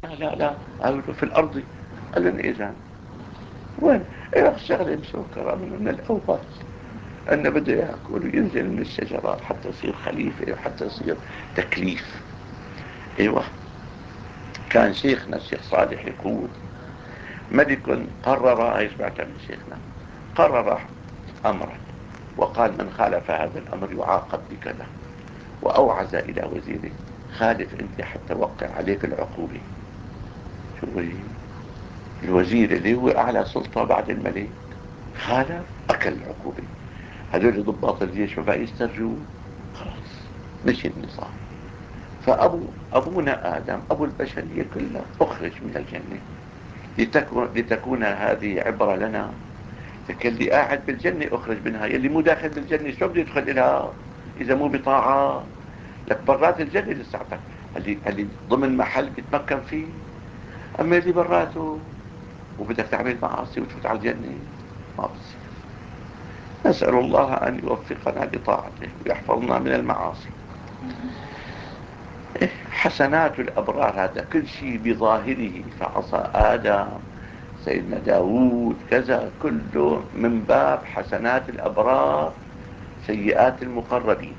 لا لا، قالوا له في الأرض. قال لهم إذا وين؟ إيه الشغلة مسكرة من الأول أنه بده يأكل وينزل من الشجرة حتى يصير خليفة وحتى يصير تكليف. أيوة. كان شيخنا الشيخ صالح يقول ملك قرر، أي سمعت من شيخنا، قرر أمرا وقال من خالف هذا الأمر يعاقب بكذا، وأوعز إلى وزيره خالف أنت حتى وقع عليك العقوبة. شو هي؟ الوزير اللي هو أعلى سلطة بعد الملك خالف، أكل العقوبة. هذول ضباط الجيش ما بقى يسترجوا، خلاص مشي النظام. أبونا آدم أبو البشرية كلها أخرج من الجنة، لتكون هذه عبرة لنا. لكن اللي قاعد بالجنة أخرج منها، يلي مو داخل بالجنة شو بده يدخل لها إذا مو بطاعة؟ لك برات الجنة لساعتك، اللي ضمن محل بيتمكن فيه. أما اللي براته وبدك تعمل معاصي وتفوت على الجنة، ما بصير. نسأل الله أن يوفقنا لطاعته ويحفظنا من المعاصي. حسنات الأبرار هذا كل شيء بظاهره، فعصى آدم، سيدنا داود، كذا كله من باب حسنات الأبرار سيئات المقربين.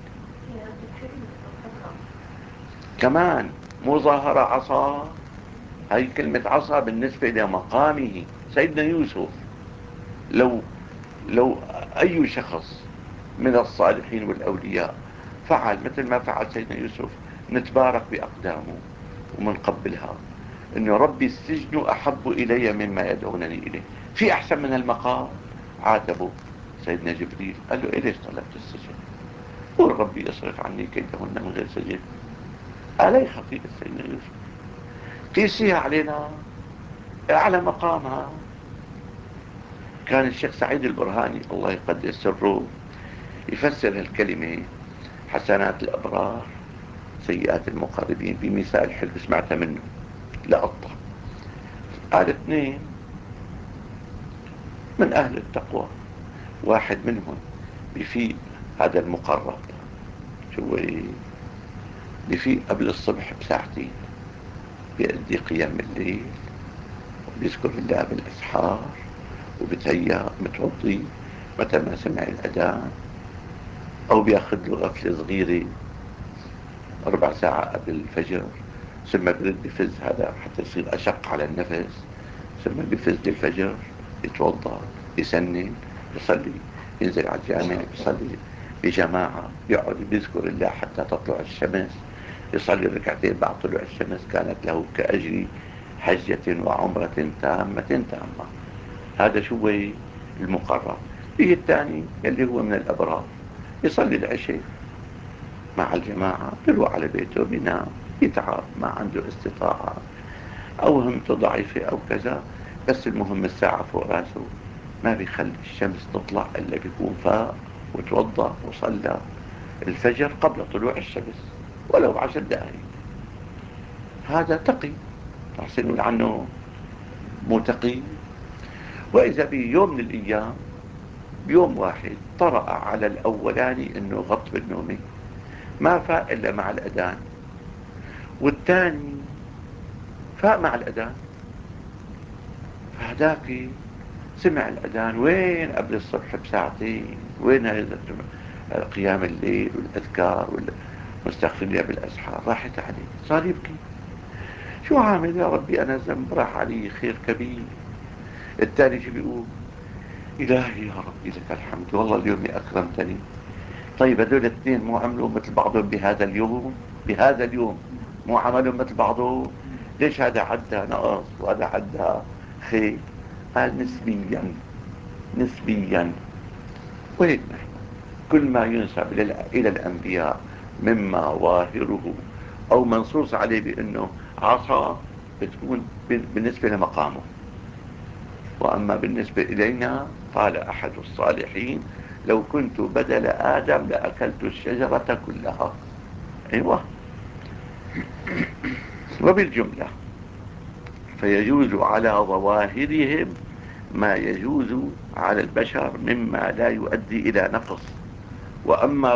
كمان مو ظاهر عصا، هاي كلمة عصا بالنسبة لمقامه. سيدنا يوسف، لو لو أي شخص من الصالحين والأولياء فعل مثل ما فعل سيدنا يوسف نتبارك بأقدامه ومنقبلها، إنه ربي السجن أحب إلي مما يدعونني إليه، في أحسن من المقام. عاتبه سيدنا جبريل قال له إيه ليش طلبت السجن؟ قل ربي يصرف عني كيدهن من غير سجن. علي خطيئة سيدنا يوسف، قيسيها علينا أعلى مقامها. كان الشيخ سعيد البرهاني الله يقدس سره يفسر الكلمة حسنات الأبرار سيئات المقربين بمثال حلو سمعتها منه لقطة. قال اثنين من أهل التقوى، واحد منهم بفيق هذا المقرب، شو بفيق قبل الصبح بساعتين، بيأدي قيام الليل وبيذكر الله بالأسحار وبتهيأ متوضي متى ما سمع الأذان، أو بياخذ له غفلة صغيرة ربع ساعة قبل الفجر، ثم برد بفز هذا حتى يصير أشق على النفس، ثم بفز للفجر، يتوضأ، يسنن، يصلي، ينزل على الجامع، يصلي بجماعة، يقعد بيذكر الله حتى تطلع الشمس، يصلي ركعتين بعد طلوع الشمس، كانت له كأجر حجة وعمرة تامة. هذا شو هو المقرر. فيه الثاني اللي هو من الأبرار، يصلي العشاء مع الجماعة، بيروح على بيته بينام، يتعب ما عنده استطاعة أو همته ضعيفة أو كذا، بس المهم الساعة فوق راسه ما بيخلي الشمس تطلع إلا بيكون فاق وتوضأ وصلى الفجر قبل طلوع الشمس ولو 10 دقائق. هذا تقي، تحسنون عنه متقي. وإذا بيوم من الأيام بيوم واحد طرأ على الأولاني إنه غط بالنومه، ما فاق إلا مع الأذان، والثاني فاق مع الأذان، فهداك سمع الأذان وين قبل الصبح بساعتين، وين هذا قيام الليل والأذكار والمستغفر الله بالأسحار، راحت عليه صار يبكي. شو عامل يا ربي أنا ذنب راح علي خير كبير. الثاني شو بيقول؟ إلهي يا ربي لك الحمد والله اليوم أكرمتني. طيب هذول الاثنين مو عملوا مثل بعضهم بهذا اليوم؟ بهذا اليوم مو عملوا مثل بعضهم؟ ليش هذا عدى نقص وهذا عدى خير؟ قال نسبيا، نسبيا. وهيك نحن كل ما ينسب إلى الأنبياء مما ظاهره أو منصوص عليه بأنه عصا بتكون بالنسبة لمقامه. وأما بالنسبة إلينا قال أحد الصالحين لو كنت بدل آدم لأكلت الشجرة كلها. أيوة. وبالجملة فيجوز على ظواهرهم ما يجوز على البشر مما لا يؤدي إلى نقص، وأما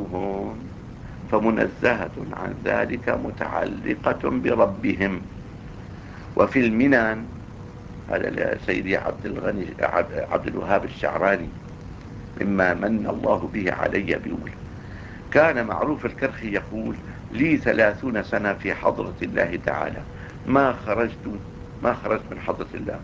بواطنهم فمنزهة عن ذلك متعلقة بربهم. وفي المنن، هذا سيدي عبد الوهاب الشعراني، مما من الله به علي بيقول: كان معروف الكرخي يقول: لي 30 سنة في حضرة الله تعالى، ما خرجت من حضرة الله،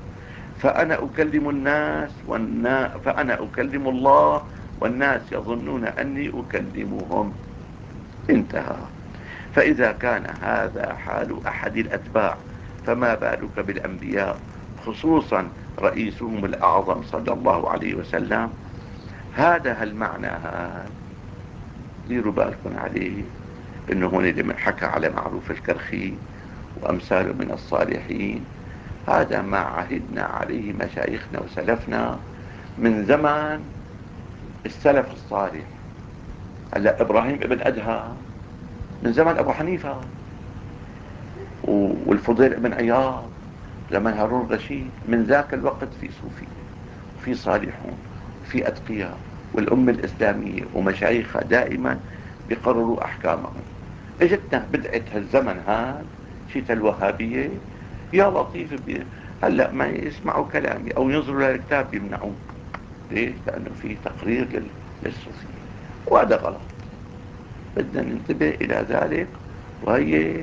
فأنا أكلم الله والناس يظنون أني أكلمهم. انتهى. فإذا كان هذا حال أحد الأتباع، فما بالك بالأنبياء، خصوصا رئيسهم الأعظم صلى الله عليه وسلم. هذا المعنى ديروا بالكم عليه، إنه هون لما حكى على معروف الكرخي وأمثاله من الصالحين، هذا ما عهدنا عليه مشايخنا وسلفنا من زمان السلف الصالح. هلا إبراهيم ابن أدهم من زمن أبو حنيفة، والفضيل ابن عياض زمن هارون الرشيد. من ذاك الوقت في صوفية وفي صالحون وفي أتقياء، والأمة الإسلامية ومشايخها دائما بيقرروا أحكامهم. اجتنا بدعة هالزمن هذا شيت الوهابية، يا لطيف هلأ ما يسمعوا كلامي أو ينظروا للكتاب يمنعوه. ليش؟ لأنه في تقرير للصوفية، وهذا غلط. بدنا ننتبه إلى ذلك. وهي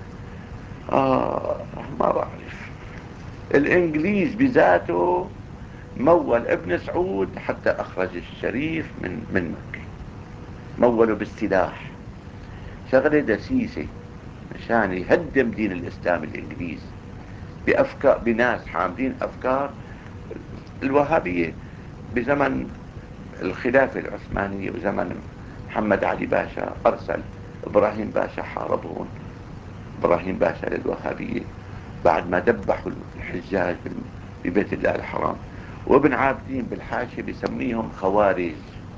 ما بعرف، الإنجليز بذاته مول ابن سعود حتى أخرج الشريف من مكة، مولوا بالسلاح، شغلة دسيسة مشان يهدم دين الإسلام الإنجليز بأفكار، بناس حاملين أفكار الوهابية بزمن الخلافة العثمانية وزمن محمد علي باشا. أرسل إبراهيم باشا حاربهم، إبراهيم باشا للوهابية بعد ما دبحوا الحجاج ببيت الله الحرام. وابن عابدين بالحاشية بيسميهم خوارج.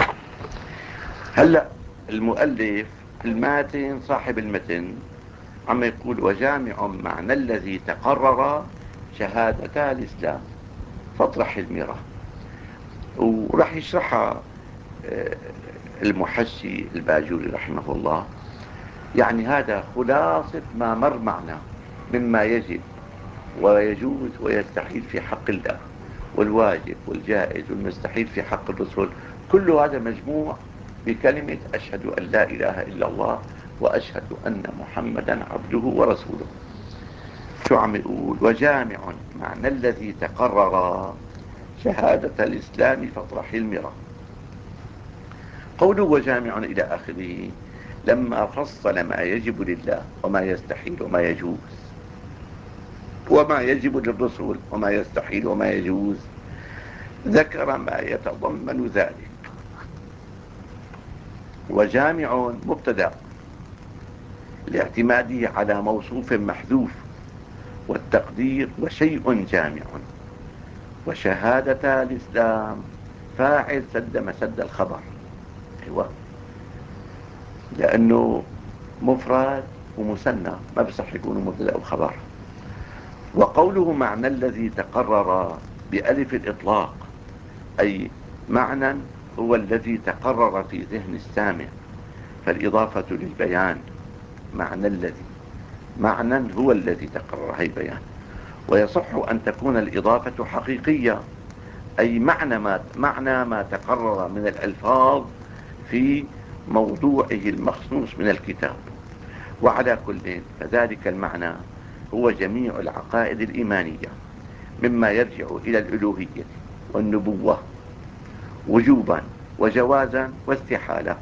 هلأ المؤلف الماتن صاحب المتن عم يقول: وجامع معنى الذي تقرر شهادتا الإسلام فاطرح الميرة. وراح يشرحها المحشي الباجوري رحمه الله. يعني هذا خلاصة ما مر معنا مما يجب ويجوز ويستحيل في حق الله، والواجب والجائز والمستحيل في حق الرسل. كل هذا مجموع بكلمة أشهد أن لا إله إلا الله وأشهد أن محمدا عبده ورسوله. شو عم يقول؟ وجامع معنى الذي تقرر شهادة الإسلام فاطرح المرة. قوله وجامع إلى آخره لما فصل ما يجب لله وما يستحيل وما يجوز، وما يجب للرسل وما يستحيل وما يجوز، ذكر ما يتضمن ذلك. وجامع مبتدأ لاعتماده على موصوف محذوف، والتقدير وشيء جامع. وشهادة الإسلام فاعل سد مسد الخبر. أيوة، لأنه مفرد ومثنى ما بصح يكونوا مبتدأ وخبر. وقوله معنى الذي تقرر بألف الإطلاق، أي معنى هو الذي تقرر في ذهن السامع، فالإضافة للبيان. معنى هو الذي تقرر، هي بيان. ويصح أن تكون الإضافة حقيقية، أي معنى ما تقرر من الألفاظ في موضوعه المخصوص من الكتاب. وعلى كل فذلك المعنى هو جميع العقائد الإيمانية، مما يرجع إلى الألوهية والنبوة وجوبا وجوازا واستحالة.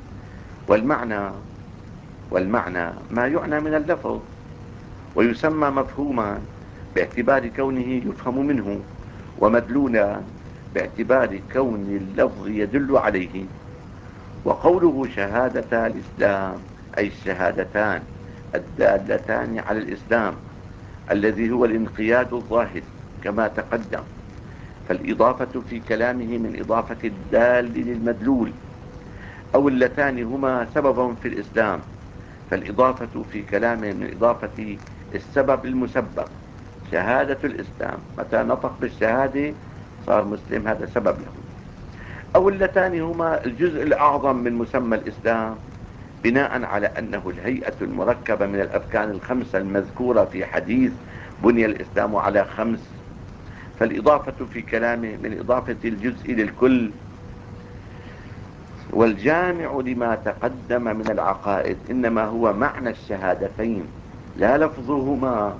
والمعنى ما يعنى من اللفظ، ويسمى مفهوما باعتبار كونه يفهم منه، ومدلولا باعتبار كون اللفظ يدل عليه. وقوله شهادة الإسلام أي الشهادتان الدالتان على الإسلام الذي هو الانقياد الظاهر كما تقدم. فالإضافة في كلامه من إضافة الدال للمدلول، أو اللتان هما سبب في الإسلام، فالإضافة في كلامه من إضافة السبب للمسبب. شهادة الإسلام متى نطق بالشهادة صار مسلم، هذا سبب له. أو اللتان هما الجزء الأعظم من مسمى الإسلام، بناء على أنه الهيئة المركبة من الأركان الخمسة المذكورة في حديث بني الإسلام على 5. فالإضافة في كلامه من إضافة الجزء للكل، والجامع لما تقدم من العقائد إنما هو معنى الشهادتين لا لفظهما.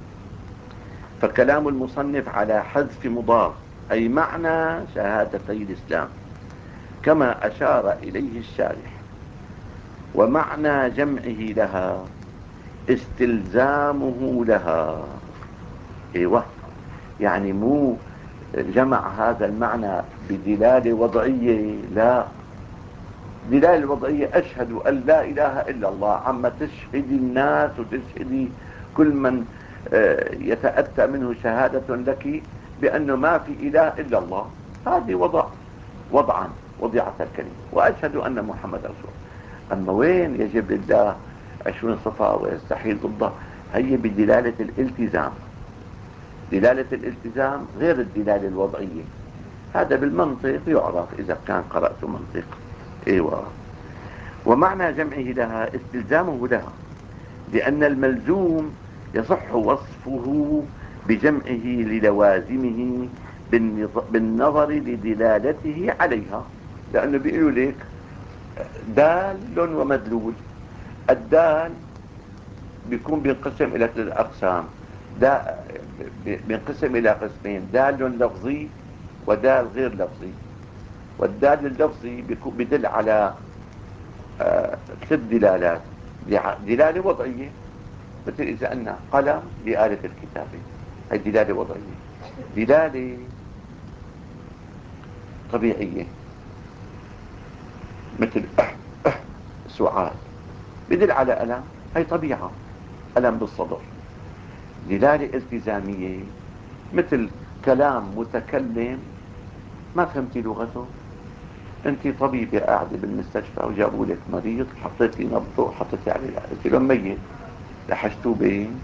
فكلام المصنف على حذف مضاف، أي معنى شهادتي الإسلام كما أشار إليه الشارح. ومعنى جمعه لها استلزامه لها. ايوه، يعني مو جمع هذا المعنى بدلالة وضعية، لا، دلالة وضعية أشهد أن لا إله إلا الله، عما تشهد الناس وتشهدي كل من يتأتى منه شهادة لك بأنه ما في إله إلا الله. هذه وضعا وضعت الكلمة، وأشهد أن محمد رسول الله. أما وين يجب لله 20 صفة ويستحيل ضده؟ هي بدلالة الالتزام. دلالة الالتزام غير الدلالة الوضعية. هذا بالمنطق يعرف إذا كان قرأت منطق. ايوه. ومعنى جمعه لها استلزامه لها، لأن الملزوم يصح وصفه بجمعه للوازمه بالنظر لدلالته عليها. لأنه بيقولوا لك دال ومدلول. الدال بيكون بينقسم إلى 3 أقسام. بينقسم إلى قسمين: دال لفظي ودال غير لفظي. والدال اللفظي بدل على 3 دلالات. دلالة وضعية، مثل إذا أن قلم بآلة الكتابة، هي دلالة وضعية. دلالة طبيعية مثل سعال، بدل على ألم، هي طبيعة، ألم بالصدر. دلالة التزامية مثل كلام متكلم ما فهمتي لغته، انت طبيبة قاعدة بالمستشفى وجابوا لك مريض، حطيتي نبضه وحطيتي عليه قلت له ميت، لحشتوه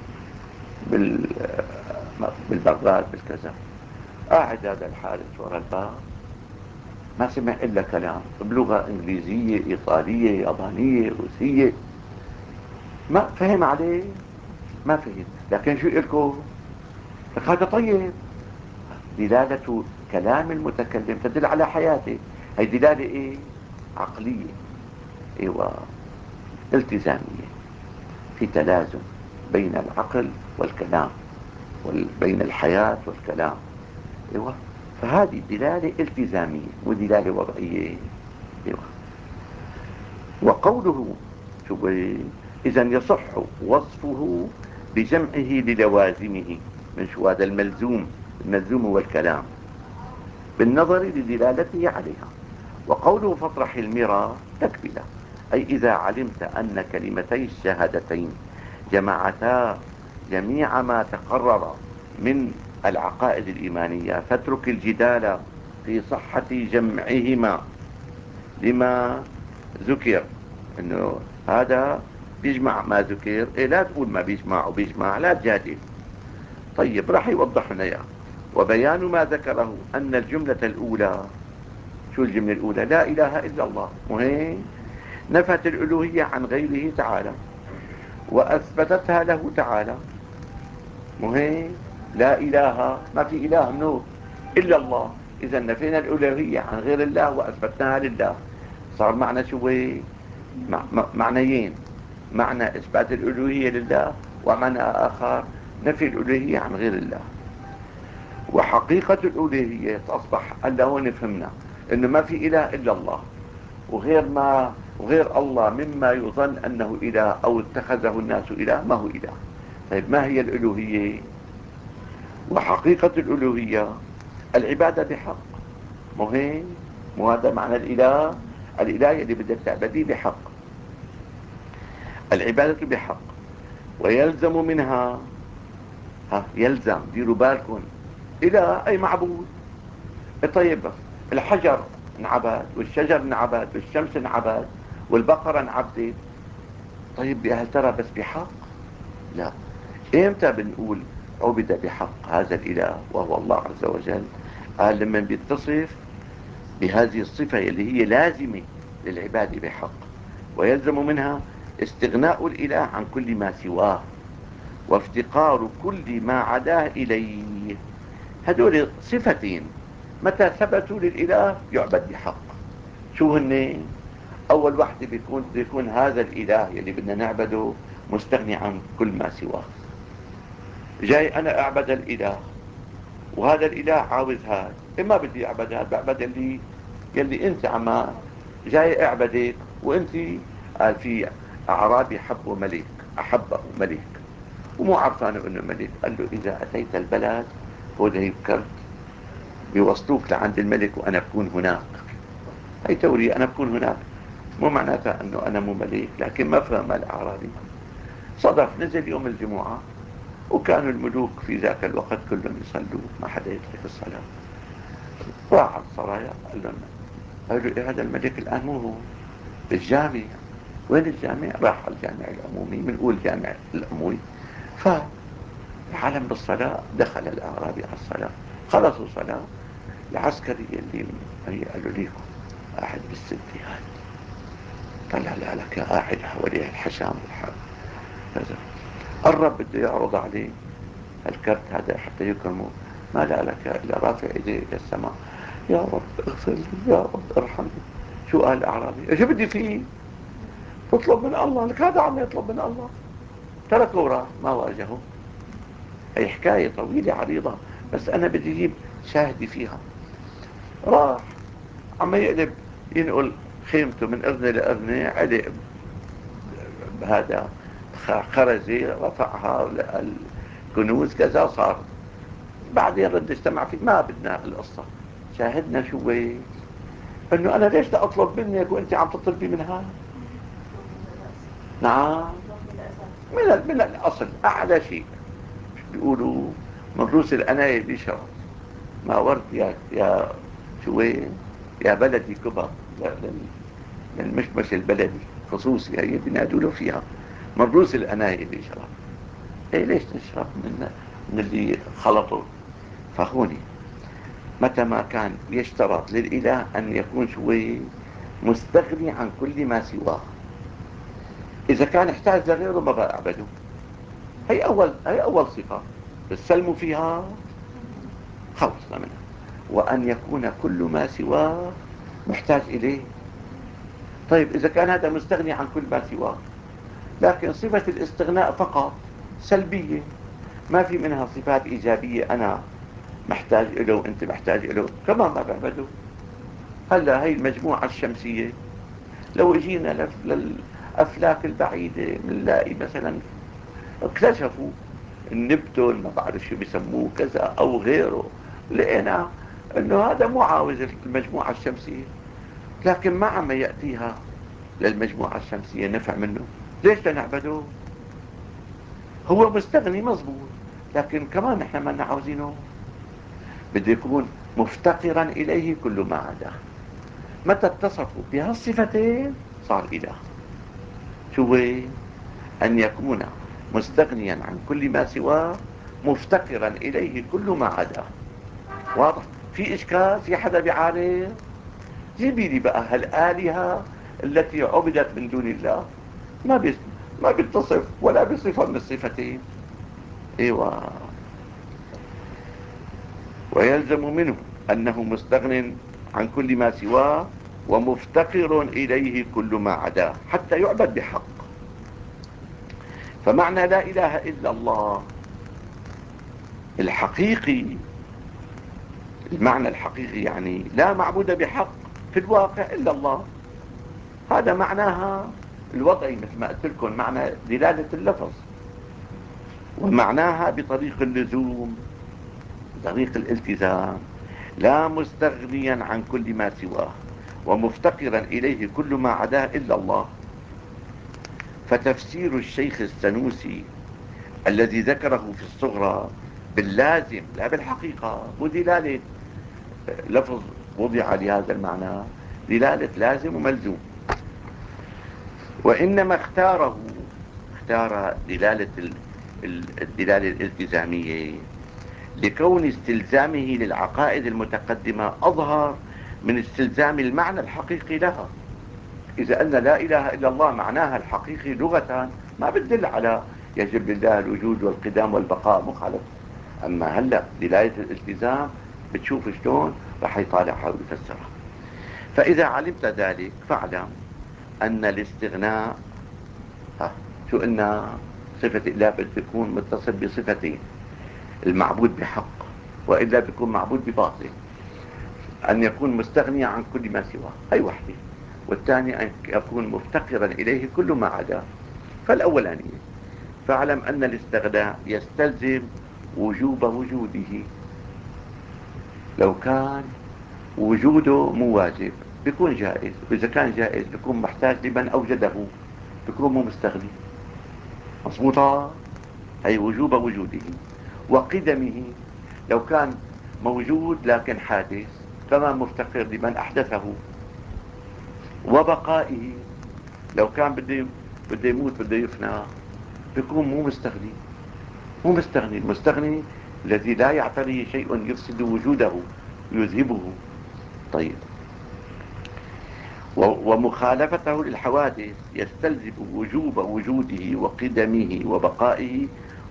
بالبراد بالكذا. قاعد هذا الحارس ورا الباب ما سمع إلا كلام بلغة إنجليزية إيطالية يابانية روسية، ما فهم عليه، ما فهم. لكن شو لكم؟ هذا طيب. دلالة كلام المتكلم تدل على حياته. هي دلالة ايه؟ عقلية. ايوه، التزامية، في تلازم بين العقل والكلام، بين الحياة والكلام. ايوه، فهذه دلالة التزامية ودلالة وضعية. ايوه. وقوله إذا يصح وصفه بجمعه للوازمه. من شو هذا الملزوم؟ الملزوم هو الكلام بالنظر لدلالته عليها. وقوله فاطرح المرى تكفله، أي إذا علمت أن كلمتي الشهادتين جمعتا جميع ما تقرر من العقائد الإيمانية فاترك الجدال في صحة جمعهما لما ذكر. انه هذا بيجمع ما ذكر، إيه لا تقول ما بيجمع وبيجمع، لا تجادل. طيب راح يوضح لنا اياه. وبيان ما ذكره أن الجملة الأولى، شو الجملة الأولى؟ لا إله إلا الله، مهم نفت الألوهية عن غيره تعالى وأثبتتها له تعالى. مهم لا إله، ما في إله منه إلا الله، إذا نفينا الألوهية عن غير الله وأثبتناها لله. صار معنا شو؟ معنيين: معنى إثبات الألوهية لله، ومعنى آخر نفي الألوهية عن غير الله. وحقيقة الألوهية أصبح ألا هون فهمنا إنه ما في إله إلا الله، وغير الله مما يظن أنه إله أو اتخذه الناس إله ما هو إله. طيب ما هي الألوهية؟ وحقيقة الألوهية العبادة بحق. مهم، وهذا معنى الإله. الإله اللي بدك تعبديه بحق، العبادة بحق. ويلزم منها، يلزم، ديروا بالكم، إله أي معبود. طيب الحجر انعبد، والشجر انعبد، والشمس انعبد، والبقرة انعبدت. طيب هل ترى بس بحق؟ لا. امتى بنقول عبد بحق هذا الإله وهو الله عز وجل؟ قال لما بيتصف بهذه الصفة اللي هي لازمة للعبادة بحق. ويلزم منها استغناء الإله عن كل ما سواه. وافتقار كل ما عداه إليه. هدول صفتين متى ثبتوا للإله يعبد بحق. شو هن؟ أول واحدة بيكون هذا الإله يلي بدنا نعبده مستغني عن كل ما سواه. جاي أنا أعبد الإله، وهذا الإله عاوز هذا، ما بدي أعبد هذا، بعبد يلي أنت عما جاي أعبدك. وأنت قال في أعرابي أحبه ملك ومو عرفانه إنه ملك. قال له إذا أتيت البلد هو ده يبكر بيوصلوك لعند الملك وأنا بكون هناك. هي تورية أنا بكون هناك، مو معناتها أنه أنا مو ملك. لكن ما فهم الأعرابي. صدف نزل يوم الجمعة، وكانوا الملوك في ذاك الوقت كلهم يصلوا، ما حدا يترك الصلاة. راح على السرايا قالوا إيه هذا الملك الآن مو هو بالجامع. وين الجامع؟ راح على الجامع العمومي، بنقول جامع الأموي. فالعالم بالصلاة، دخل الأعرابي على الصلاة، خلصوا صلاة. العسكري اللي هي قالوا ليكم قاعد بالسدة هاي، طلع لك قاعد حواليه الحشام والحب كذا، قرب بده يعرض عليه الكرت هذا حتى يكرمه، ما لا لك إلا رافع إيديه إلى السماء: يا رب اغفر لي، يا رب ارحمني. شو قال الأعرابي؟ ايش بدي فيه؟ تطلب من الله؟ لك هذا عم يطلب من الله. تركه وراح ما واجهه. هي حكاية طويلة عريضة، بس أنا بدي أجيب شاهدي فيها. راح عم يقلب ينقل خيمته من أرنة لأرنة، علق بهذا خرزة، رفعها الكنوز كذا صار. بعدين رد اجتمع فيه. ما بدنا القصة، شاهدنا شو انه انا ليش بدي اطلب منك وانت عم تطلبي منها. نعم، من الاصل اعلى شيء بيقولوا من روس الاناية بيشرب. ما ورد يا شو يا بلدي كبر للمشمش البلدي خصوصي، هي بينادوا له فيها من روس الاناية بيشرب. ايه ليش نشرب من اللي خلطوا؟ فهوني متى ما كان يشترط للإله أن يكون شوي مستغني عن كل ما سواه. إذا كان احتاج لغيره ما بقى أعبده. هي أول صفة بتسلموا فيها، خلصنا منها. وأن يكون كل ما سواه محتاج إليه. طيب إذا كان هذا مستغني عن كل ما سواه، لكن صفة الاستغناء فقط سلبية، ما في منها صفات إيجابية، أنا محتاج له وأنت محتاج له، كمان ما بعبده. هلا هي المجموعة الشمسية لو اجينا للأفلاك البعيدة بنلاقي مثلا اكتشفوا النبتون ما بعرف شو بيسموه كذا أو غيره، لقينا أنه هذا مو عاوز المجموعة الشمسية، لكن ما عم يأتيها للمجموعة الشمسية نفع منه. ليش لنعبده؟ هو مستغني مظبوط، لكن كمان نحن ما عاوزينه. بده يكون مفتقرا إليه كل ما عداه. متى اتصفوا بهالصفتين صار إله. شو هو؟ أن يكون مستغنيا عن كل ما سواه، مفتقرا إليه كل ما عداه. واضح؟ في إشكال؟ في حدا بيعارض؟ جيبي لي بقى هالآلهة التي عبدت من دون الله ما بيتصف ولا بصفة من الصفتين. ايوه. ويلزم منه أنه مستغن عن كل ما سواه ومفتقر إليه كل ما عداه حتى يعبد بحق. فمعنى لا إله إلا الله الحقيقي، المعنى الحقيقي يعني لا معبود بحق في الواقع إلا الله. هذا معناها الوضعي مثل ما قلت لكم، معنى دلالة اللفظ. ومعناها بطريق اللزوم، بطريق الالتزام: لا مستغنيا عن كل ما سواه ومفتقرا إليه كل ما عداه إلا الله. فتفسير الشيخ السنوسي الذي ذكره في الصغرى باللازم لا بالحقيقة، ودلالة لفظ وضع لهذا المعنى دلالة لازم وملزوم، وإنما اختار الدلالة الالتزامية لكون استلزامه للعقائد المتقدمة أظهر من استلزام المعنى الحقيقي لها. إذا قلنا لا إله إلا الله معناها الحقيقي لغة ما بتدل على يجب لله الوجود والقدام والبقاء، مخالف. أما هلأ دلالة الالتزام بتشوف شلون راح يطالعها ويفسرها. فإذا علمت ذلك فاعلم أن الاستغناء، ها شو قلنا؟ صفة الله بتكون متصل بصفتين: المعبود بحق، وإلا بيكون معبود بباطل. أن يكون مستغنيا عن كل ما سواه، هي وحدة. والثاني أن يكون مفتقرا إليه كل ما عداه، فالأولانية. فاعلم أن الاستغناء يستلزم وجوب وجوده. لو كان وجوده مو واجب بيكون جائز، وإذا كان جائز بيكون محتاج لمن أوجده، بيكون مو مستغني. مضبوطة؟ أي وجوب وجوده. وقدمه، لو كان موجود لكن حادث كمان مفتقر لمن أحدثه. وبقائه، لو كان بده يموت بده يفنى بيكون مو مستغني. مو مستغني، المستغني الذي لا يعتريه شيء يفسد وجوده يذهبه. طيب، ومخالفته للحوادث يستلزم وجوب وجوده وقدمه وبقائه،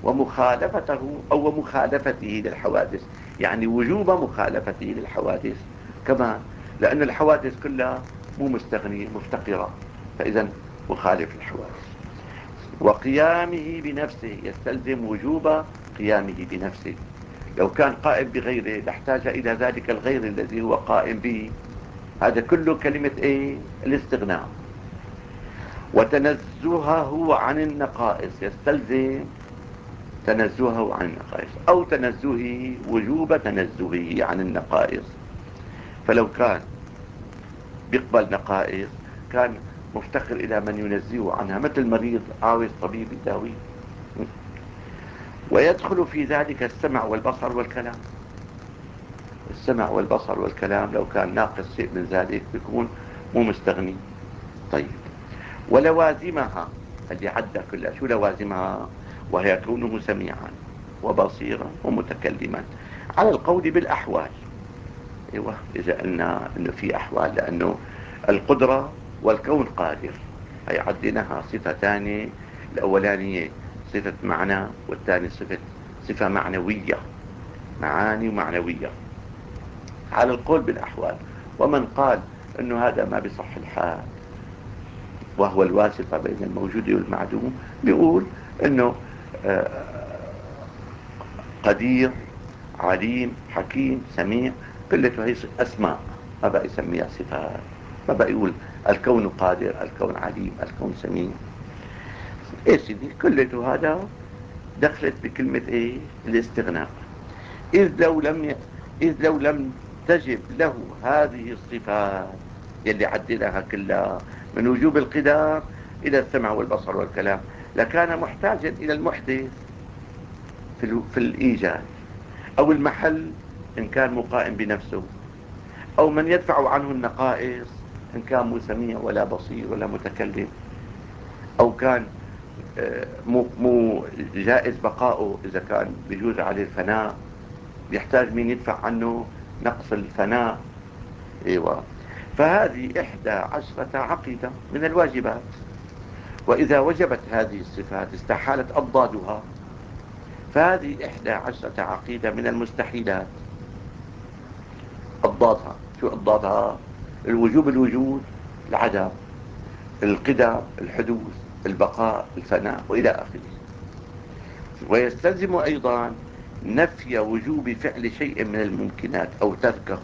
ومخالفته للحوادث، يعني وجوب مخالفته للحوادث كمان، لأن الحوادث كلها مو مستغنية، مفتقرة، فإذا مخالف الحوادث. وقيامه بنفسه يستلزم وجوب قيامه بنفسه. لو كان قائم بغيره لاحتاج إلى ذلك الغير الذي هو قائم به. هذا كله كلمة ايه؟ الاستغناء. وتنزهه عن النقائص يستلزم تنزهه عن النقائص، او تنزهه وجوب تنزهه عن النقائص. فلو كان بيقبل نقائص كان مفتقر الى من ينزهه عنها، مثل المريض عاوز طبيب يداويه. ويدخل في ذلك السمع والبصر والكلام. السمع والبصر والكلام لو كان ناقص شيء من ذلك بيكون مو مستغني. طيب، ولوازمها اللي عدى كلها، شو لوازمها؟ وهي كونه سميعا وبصيرا ومتكلما، على القول بالأحوال. ايوه، إذا قلنا إنه في أحوال، لأنه القدرة والكون قادر، هي عديناها صفة ثانية. الأولانية صفة معنى، والثانية صفة معنوية، معاني ومعنوية، على القول بالأحوال. ومن قال إنه هذا ما بصح الحال، وهو الواسطة بين الموجود والمعدوم، بيقول انه قدير، عليم، حكيم، سميع، كلها هي اسماء، ما بقى يسميها صفات. ما بقى يقول الكون قادر، الكون عليم، الكون سميع. ايه سيدي، كلته هذا دخلت بكلمة ايه؟ الاستغناء. إذ لو لم ي... إذ لو لم تجب له هذه الصفات يلي عدلها كلها، من وجوب القدام إلى السمع والبصر والكلام، لكان محتاجا إلى المحدث في الإيجاد، أو المحل إن كان مقائم بنفسه، أو من يدفع عنه النقائص إن كان مو سميع ولا بصير ولا متكلم، أو كان مو جائز بقاؤه، إذا كان بيجوز عليه الفناء يحتاج مين يدفع عنه نقص الفناء. ايوه. فهذه 11 عقيدة من الواجبات. وإذا وجبت هذه الصفات استحالت أضدادها، فهذه 11 عقيدة من المستحيلات. أضدادها شو أضدادها؟ الوجوب الوجود، العدم، القدم الحدوث، البقاء الفناء، وإلى آخره. ويستلزم أيضا نفي وجوب فعل شيء من الممكنات أو تركه.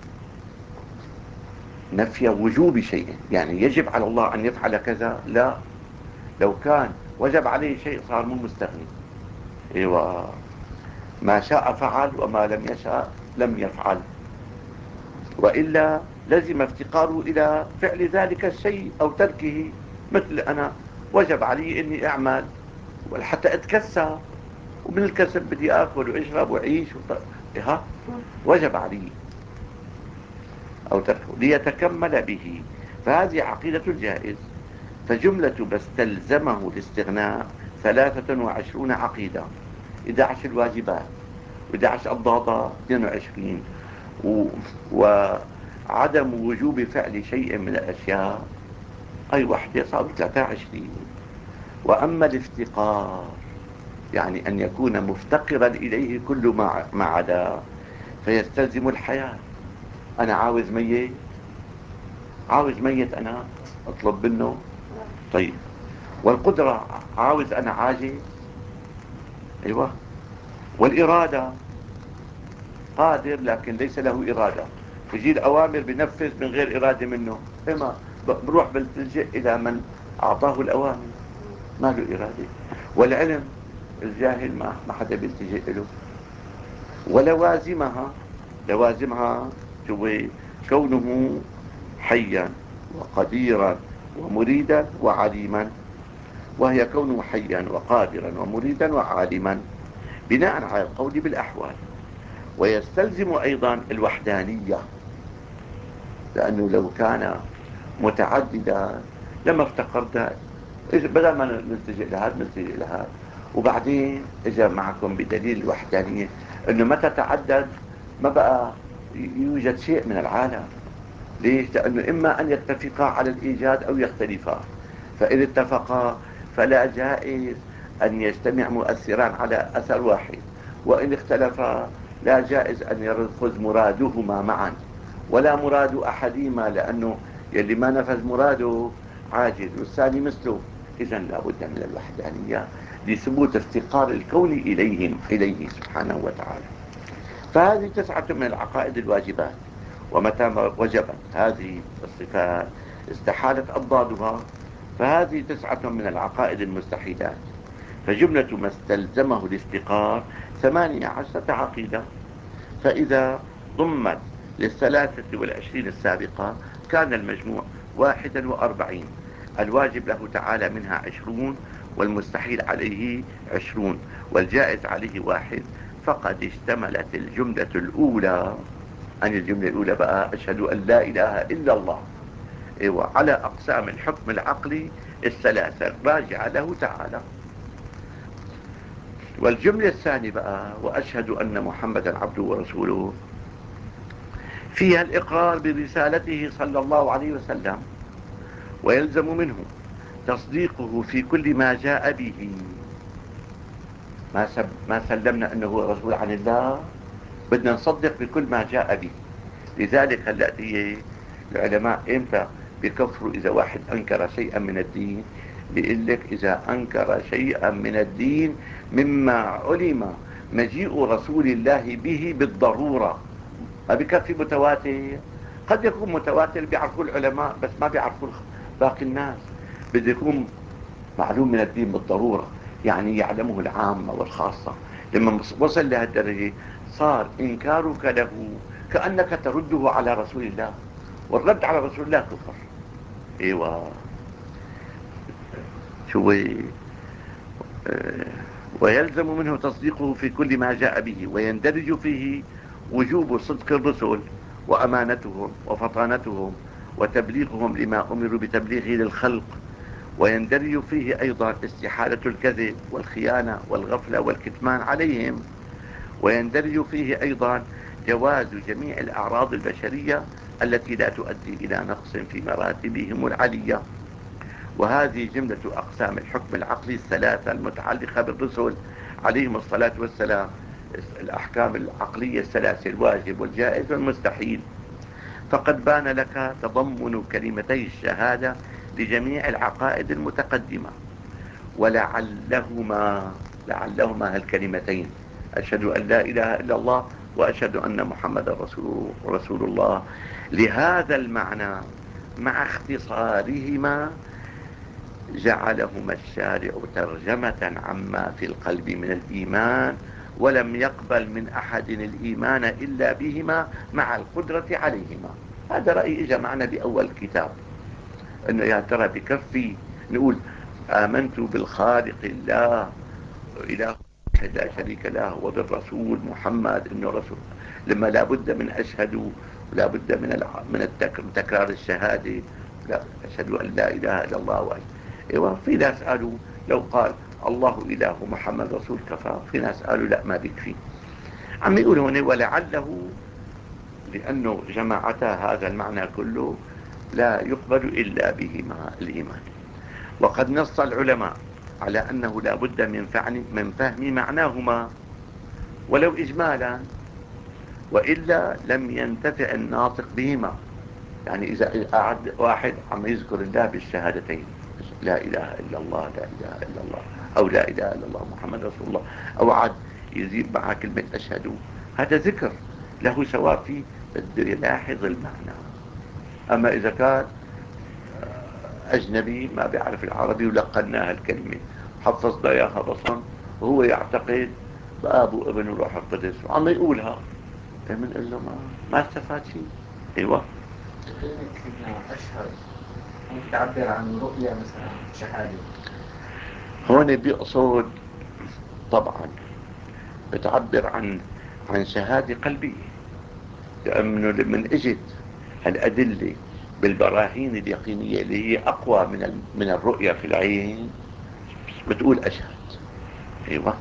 نفي وجوب شيء، يعني يجب على الله أن يفعل كذا؟ لا، لو كان وجب عليه شيء صار مو مستغني. ايوه، ما شاء فعل وما لم يشاء لم يفعل، وإلا لزم افتقاره إلى فعل ذلك الشيء أو تركه. مثل أنا وجب علي إني أعمل حتى أتكسر، ومن الكسب بدي أكل وأشرب وأعيش ها، وجب علي أو تركه ليتكمل به. فهذه عقيدة الجائز. فجملة ما استلزمه الاستغناء 23 عقيدة: 11 الواجبات، و11 الضادة، 22. وعدم وجوب فعل شيء من الأشياء أي وحدة صاروا 23. وأما الافتقار يعني أن يكون مفتقرا إليه كل ما عداه، فيستلزم الحياة. أنا عاوز ميت، عاوز ميت أنا أطلب منه. طيب، والقدرة عاوز أنا عاجز. أيوة. والإرادة قادر لكن ليس له إرادة، تجي الأوامر بنفذ من غير إرادة منه. إما بروح بلتجئ إلى من أعطاه الأوامر، ما له إرادة. والعلم الجاهل ما حدا بيلتجئ له. ولوازمها، لوازمها هو كونه حيا وقديرا ومريدا وعليما، وهي كونه حيا وقادرا ومريدا وعالما بناء على القول بالأحوال. ويستلزم أيضا الوحدانية، لأنه لو كان متعددا لما افتقرت، بدل ما نلتجئ لهذا نلتجئ لهذا. وبعدين اجى معكم بدليل الوحدانية انه متى تعدد ما بقى يوجد شيء من العالم. ليش؟ لانه اما ان يتفقا على الايجاد او يختلفا. فان اتفقا فلا جائز ان يجتمع مؤثران على اثر واحد، وان اختلفا لا جائز ان يركز مرادهما معا، ولا مراد احدهما، لانه يلي ما نفذ مراده عاجز والثاني مثله. إذن لا بد من الوحدانية لثبوت افتقار الكون إليه سبحانه وتعالى. فهذه 9 من العقائد الواجبات. ومتى ما وجبت هذه الصفات استحالت أضدادها، فهذه 9 من العقائد المستحيلات. فجملة ما استلزمه الافتقار 18 عقيدة. فإذا ضمت لل23 السابقة كان المجموع 41. الواجب له تعالى منها 20، والمستحيل عليه 20، والجائز عليه 1. فقد اشتملت الجملة الأولى، عن الجملة الأولى بقى أشهد أن لا إله إلا الله، أيوة، على أقسام الحكم العقلي الثلاثة راجعة له تعالى. والجملة الثانية بقى وأشهد أن محمدا عبده ورسوله، فيها الإقرار برسالته صلى الله عليه وسلم، ويلزم منه تصديقه في كل ما جاء به. ما سلمنا أنه رسول عن الله، بدنا نصدق بكل ما جاء به. لذلك التي العلماء إمتى بكفروا إذا واحد أنكر شيئا من الدين؟ بيقول لك إذا أنكر شيئا من الدين مما علم مجيء رسول الله به بالضرورة. ما بكفي متواتر، قد يكون متواتر بيعرفوا العلماء بس ما بيعرفوا باقي الناس. بده يكون معلوم من الدين بالضرورة، يعني يعلمه العامة والخاصة. لما وصل لهالدرجة صار إنكارك له كأنك ترده على رسول الله، والرد على رسول الله كفر. ايوه. شو ويلزم منه تصديقه في كل ما جاء به، ويندرج فيه وجوب صدق الرسل وأمانتهم وفطانتهم وتبليغهم لما أمروا بتبليغه للخلق. ويندرج فيه أيضا استحالة الكذب والخيانة والغفلة والكتمان عليهم. ويندرج فيه أيضا جواز جميع الأعراض البشرية التي لا تؤدي إلى نقص في مراتبهم العلية. وهذه جملة أقسام الحكم العقلي الثلاثة المتعلقة بالرسل عليهم الصلاة والسلام. الأحكام العقلية الثلاثة: الواجب والجائز والمستحيل. فقد بان لك تضمن كلمتي الشهادة لجميع العقائد المتقدمة. لعلهما هالكلمتين: أشهد أن لا إله إلا الله وأشهد أن محمد رسول الله. لهذا المعنى مع اختصارهما جعلهما الشارع ترجمة عما في القلب من الإيمان، ولم يقبل من أحد الإيمان إلا بهما مع القدرة عليهما. هذا رأي إجا معنا بأول كتاب، أنه يا ترى بكفي نقول آمنت بالخالق الله إله لا شريك له وبالرسول محمد إنه رسول، لما لا بد من أشهد ولا بد من تكرار الشهادة. لا، أشهد أن لا إله إلا الله أيوة. في ناس قالوا لو قال الله إله ومحمد رسول كفى، في ناس قالوا لا ما بيكفي. عم يقول هنا ولعله لأنه جماعتا هذا المعنى كله لا يقبل إلا بهما الإيمان. وقد نص العلماء على أنه لا بد من فهم معناهما ولو إجمالا، وإلا لم ينتفع الناطق بهما. يعني إذا قعد واحد عم يذكر الله بالشهادتين، لا إله إلا الله، لا إله إلا الله، أو لا إله إلا الله محمد رسول الله، أو عاد يزيد مع كلمة أشهد، هذا ذكر له ثواب فيه، بده يلاحظ المعنى. أما إذا كان أجنبي ما بيعرف العربي ولقناها الكلمة حفظنا إياها بصم، وهو يعتقد بآب وابن وروح القدس وعم يقولها، بنقول له ما استفاد شيء. ايوه. كلمة أشهد ممكن تعبر عن رؤية مثلا، شهادة. هون بيقصد طبعا بتعبر عن شهادة قلبية، لأنه لمن اجت هالأدلة بالبراهين اليقينية اللي هي أقوى من الرؤية في العين، بتقول أشهد. ايوه.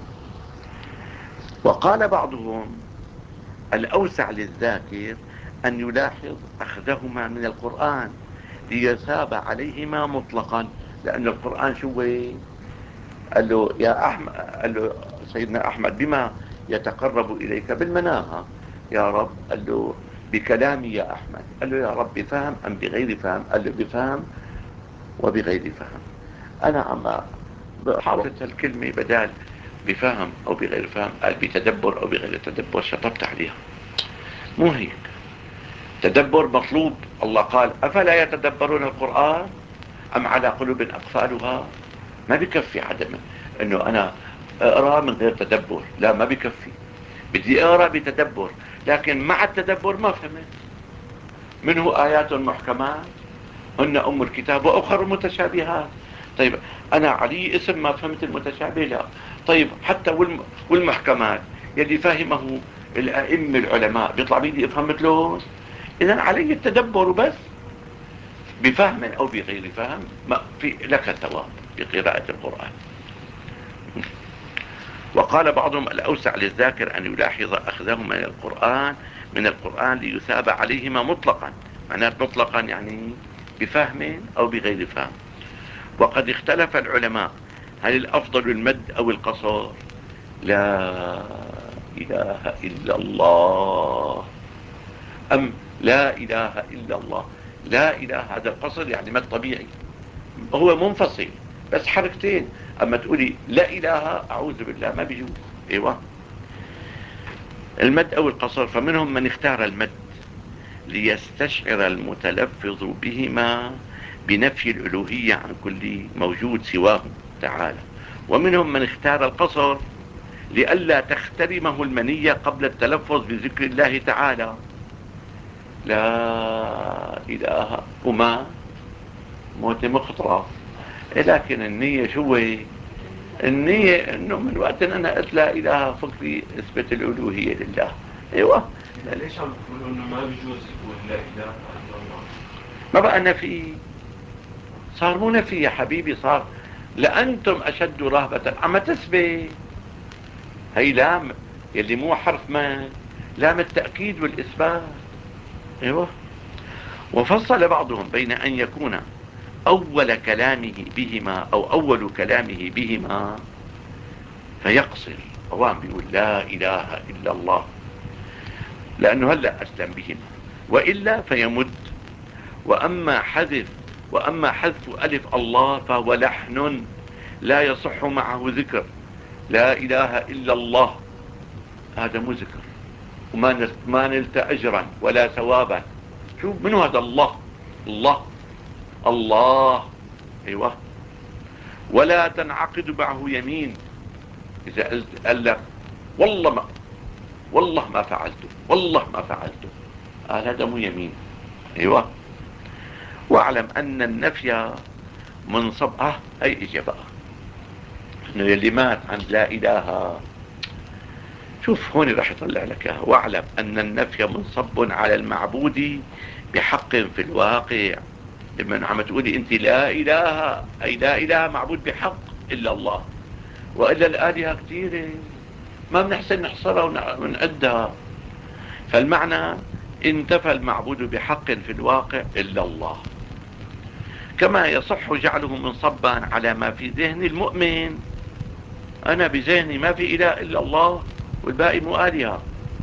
وقال بعضهم الأوسع للذاكر أن يلاحظ أخذهما من القرآن ليثاب عليهما مطلقا، لأن القرآن شو قال له يا أحمد، قال له سيدنا أحمد بما يتقرب إليك بالمنام يا رب؟ قال له بكلامي يا أحمد. قال له يا رب بفهم أم بغير فهم؟ قال له بفهم وبغير فهم. أنا عم بحاول الكلمة بدال بفهم أو بغير فهم، قال بتدبر أو بغير تدبر، شطبت عليها. مو هيك، تدبر مطلوب. الله قال أفلا يتدبرون القرآن أم على قلوب أقفالها. ما بكفي عدم انه انا اقرا من غير تدبر، لا ما بكفي، بدي اقرا بتدبر، لكن مع التدبر ما فهمت. منه ايات محكمات هن ام الكتاب واخر متشابهات. طيب انا علي اسم ما فهمت المتشابه؟ لا. طيب حتى والمحكمات يلي فهمه الائمه العلماء بيطلع بيدي افهم مثلهم؟ اذا علي التدبر بس، بفهم او بغير فهم ما في لك ثواب بقراءه القران. وقال بعضهم الأوسع للذاكر أن يلاحظ أخذهما من القرآن ليثاب عليهما مطلقا. معنات مطلقا يعني بفهم أو بغير فهم. وقد اختلف العلماء هل الأفضل المد أو القصر؟ لا إله إلا الله أم لا إله إلا الله؟ لا إله هذا القصر يعني مد طبيعي، هو منفصل بس حركتين. أما تقولي لا إله أعوذ بالله ما بيجوز. ايوه. المد او القصر، فمنهم من اختار المد ليستشعر المتلفظ بهما بنفي الالوهية عن كل موجود سواه تعالى، ومنهم من اختار القصر لئلا تخترمه المنية قبل التلفظ بذكر الله تعالى. لا اله وما موت مخطرة. لكن النية شو هي؟ النية انه من وقت انا قلت لا اله فكري اثبت الالوهية لله. ايوه. ليش عم تقولوا انه ما بيجوز يقول لا اله الا الله؟ ما بقى نفي، صار مو نفي يا حبيبي، صار لأنتم أشد رهبة. عم تثبت هي لام يلي مو حرف ما، لام التأكيد والإثبات. ايوه. وفصل بعضهم بين أن يكون أول كلامه بهما أو أول كلامه بهما فيقصر، هو عم بيقول لا إله إلا الله لأنه هلأ أسلم بهما، وإلا فيمد. وأما حذف وأما حذف ألف الله فهو لحن لا يصح معه ذكر. لا إله إلا الله هذا مو ذكر، وما نلت أجرا ولا ثوابا. شو منو هذا الله؟ الله الله. ايوه. ولا تنعقد معه يمين. إذا قال لك والله ما فعلته، والله ما فعلته، هذا مو يمين. ايوه. واعلم أن النفي منصب هي اجى بقى انه يلي مات عن لا اله. شوف هون راح يطلع لك اياها. واعلم ان النفي منصب على المعبود بحق في الواقع. لما عم تقولي انت لا اله، اي لا اله معبود بحق الا الله، والا الالهه كثيره ما بنحسن نحصرها ونعدها. فالمعنى انتفى المعبود بحق في الواقع الا الله. كما يصح جعله منصبا على ما في ذهن المؤمن. أنا بذهني ما في إله إلا الله والباقي مو آلهة،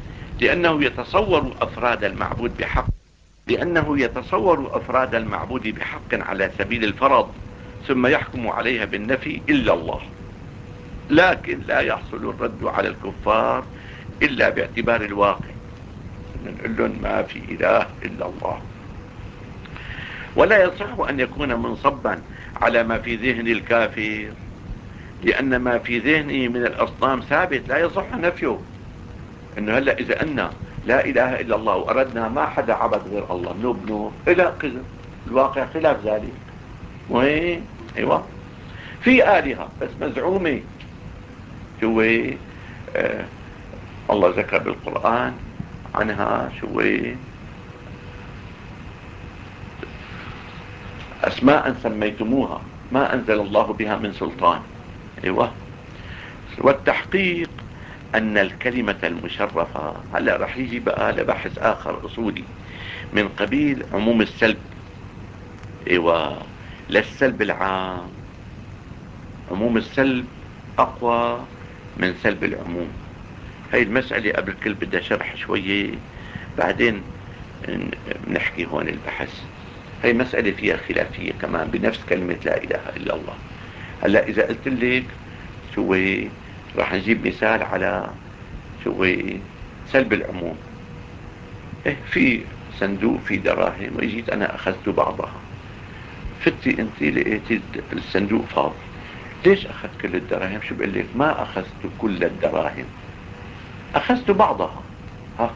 لأنه يتصور أفراد المعبود بحق على سبيل الفرض، ثم يحكم عليها بالنفي إلا الله. لكن لا يحصل الرد على الكفار إلا باعتبار الواقع، نقول لهم ما في إله إلا الله. ولا يصح أن يكون منصبا على ما في ذهن الكافر، لأن ما في ذهنه من الأصنام ثابت لا يصح نفيه. إنه هلأ إذا أن لا إله إلا الله وأردنا ما حدا عبد غير الله نبنه إلى كذا، الواقع خلاف ذلك. وين أيوة في آلهة بس مزعومة. شو الله ذكر بالقرآن عنها شو أسماء سميتموها ما أنزل الله بها من سلطان. أيوة. والتحقيق أن الكلمة المشرفة، هلأ رح يجي بقى لبحث آخر أصولي من قبيل عموم السلب. أيوة. للسلب العام، عموم السلب أقوى من سلب العموم. هاي المسألة قبل كل بدها شرح شوية، بعدين بنحكي هون البحث. هاي مسألة فيها خلافية كمان بنفس كلمة لا إله إلا الله. هلأ إذا قلت لك شو راح نجيب مثال على شو سلب العموم. في صندوق في دراهم وإجيت أنا أخذت بعضها، فتي أنت لقيتي الصندوق فاضي، ليش أخذت كل الدراهم؟ شو بقول لك؟ ما أخذت كل الدراهم، أخذت بعضها. ها،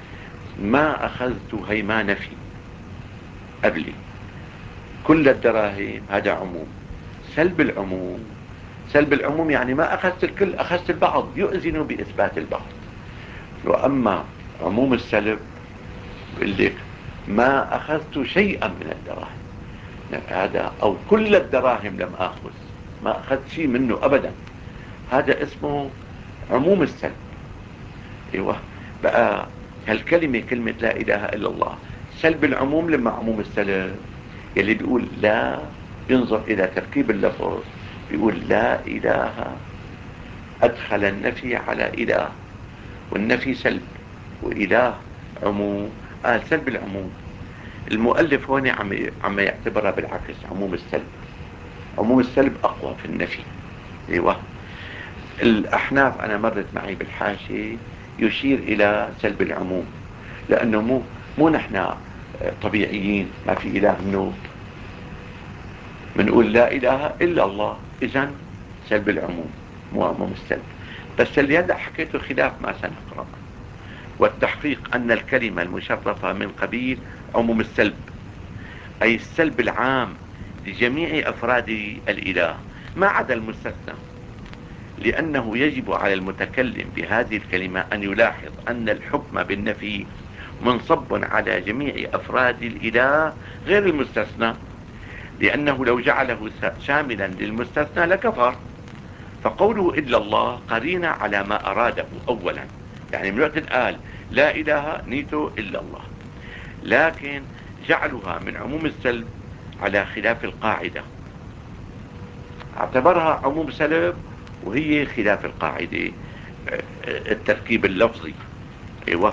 ما أخذت، هي ما نفي قبلي. كل الدراهم هذا عموم. سلب العموم، سلب العموم يعني ما أخذت الكل، أخذت البعض، يؤذن بإثبات البعض. وأما عموم السلب بقول لك ما أخذت شيئا من الدراهم، هذا أو كل الدراهم لم أخذ، ما أخذت شيء منه أبدا، هذا اسمه عموم السلب. ايوه. بقى هالكلمة كلمة لا اله الا الله سلب العموم لما عموم السلب. يلي بيقول لا ينظر الى تركيب اللفظ، بيقول لا اله، ادخل النفي على اله، والنفي سلب، واله عموم، قال سلب العموم. المؤلف هون عم يعتبرها بالعكس، عموم السلب. عموم السلب اقوى في النفي. ايوه. الأحناف أنا مرت معي بالحاشية يشير إلى سلب العموم، لأنه مو نحن طبيعيين ما في إله منه، منقول لا إله إلا الله، إذن سلب العموم مو عموم السلب. بس اللي هلأ حكيته خلاف ما سنقرأ. والتحقيق أن الكلمة المشرفة من قبيل عموم السلب، أي السلب العام لجميع أفراد الإله ما عدا المستثنى، لأنه يجب على المتكلم بهذه الكلمة أن يلاحظ أن الحكم بالنفي منصب على جميع أفراد الإله غير المستثنى، لأنه لو جعله شاملا للمستثنى لكفر. فقوله إلا الله قرينة على ما أراده أولا، يعني من وقت قال لا إله نيته إلا الله، لكن جعلها من عموم السلب على خلاف القاعدة، اعتبرها عموم سلب وهي خلاف القاعدة، التركيب اللفظي. ايوه.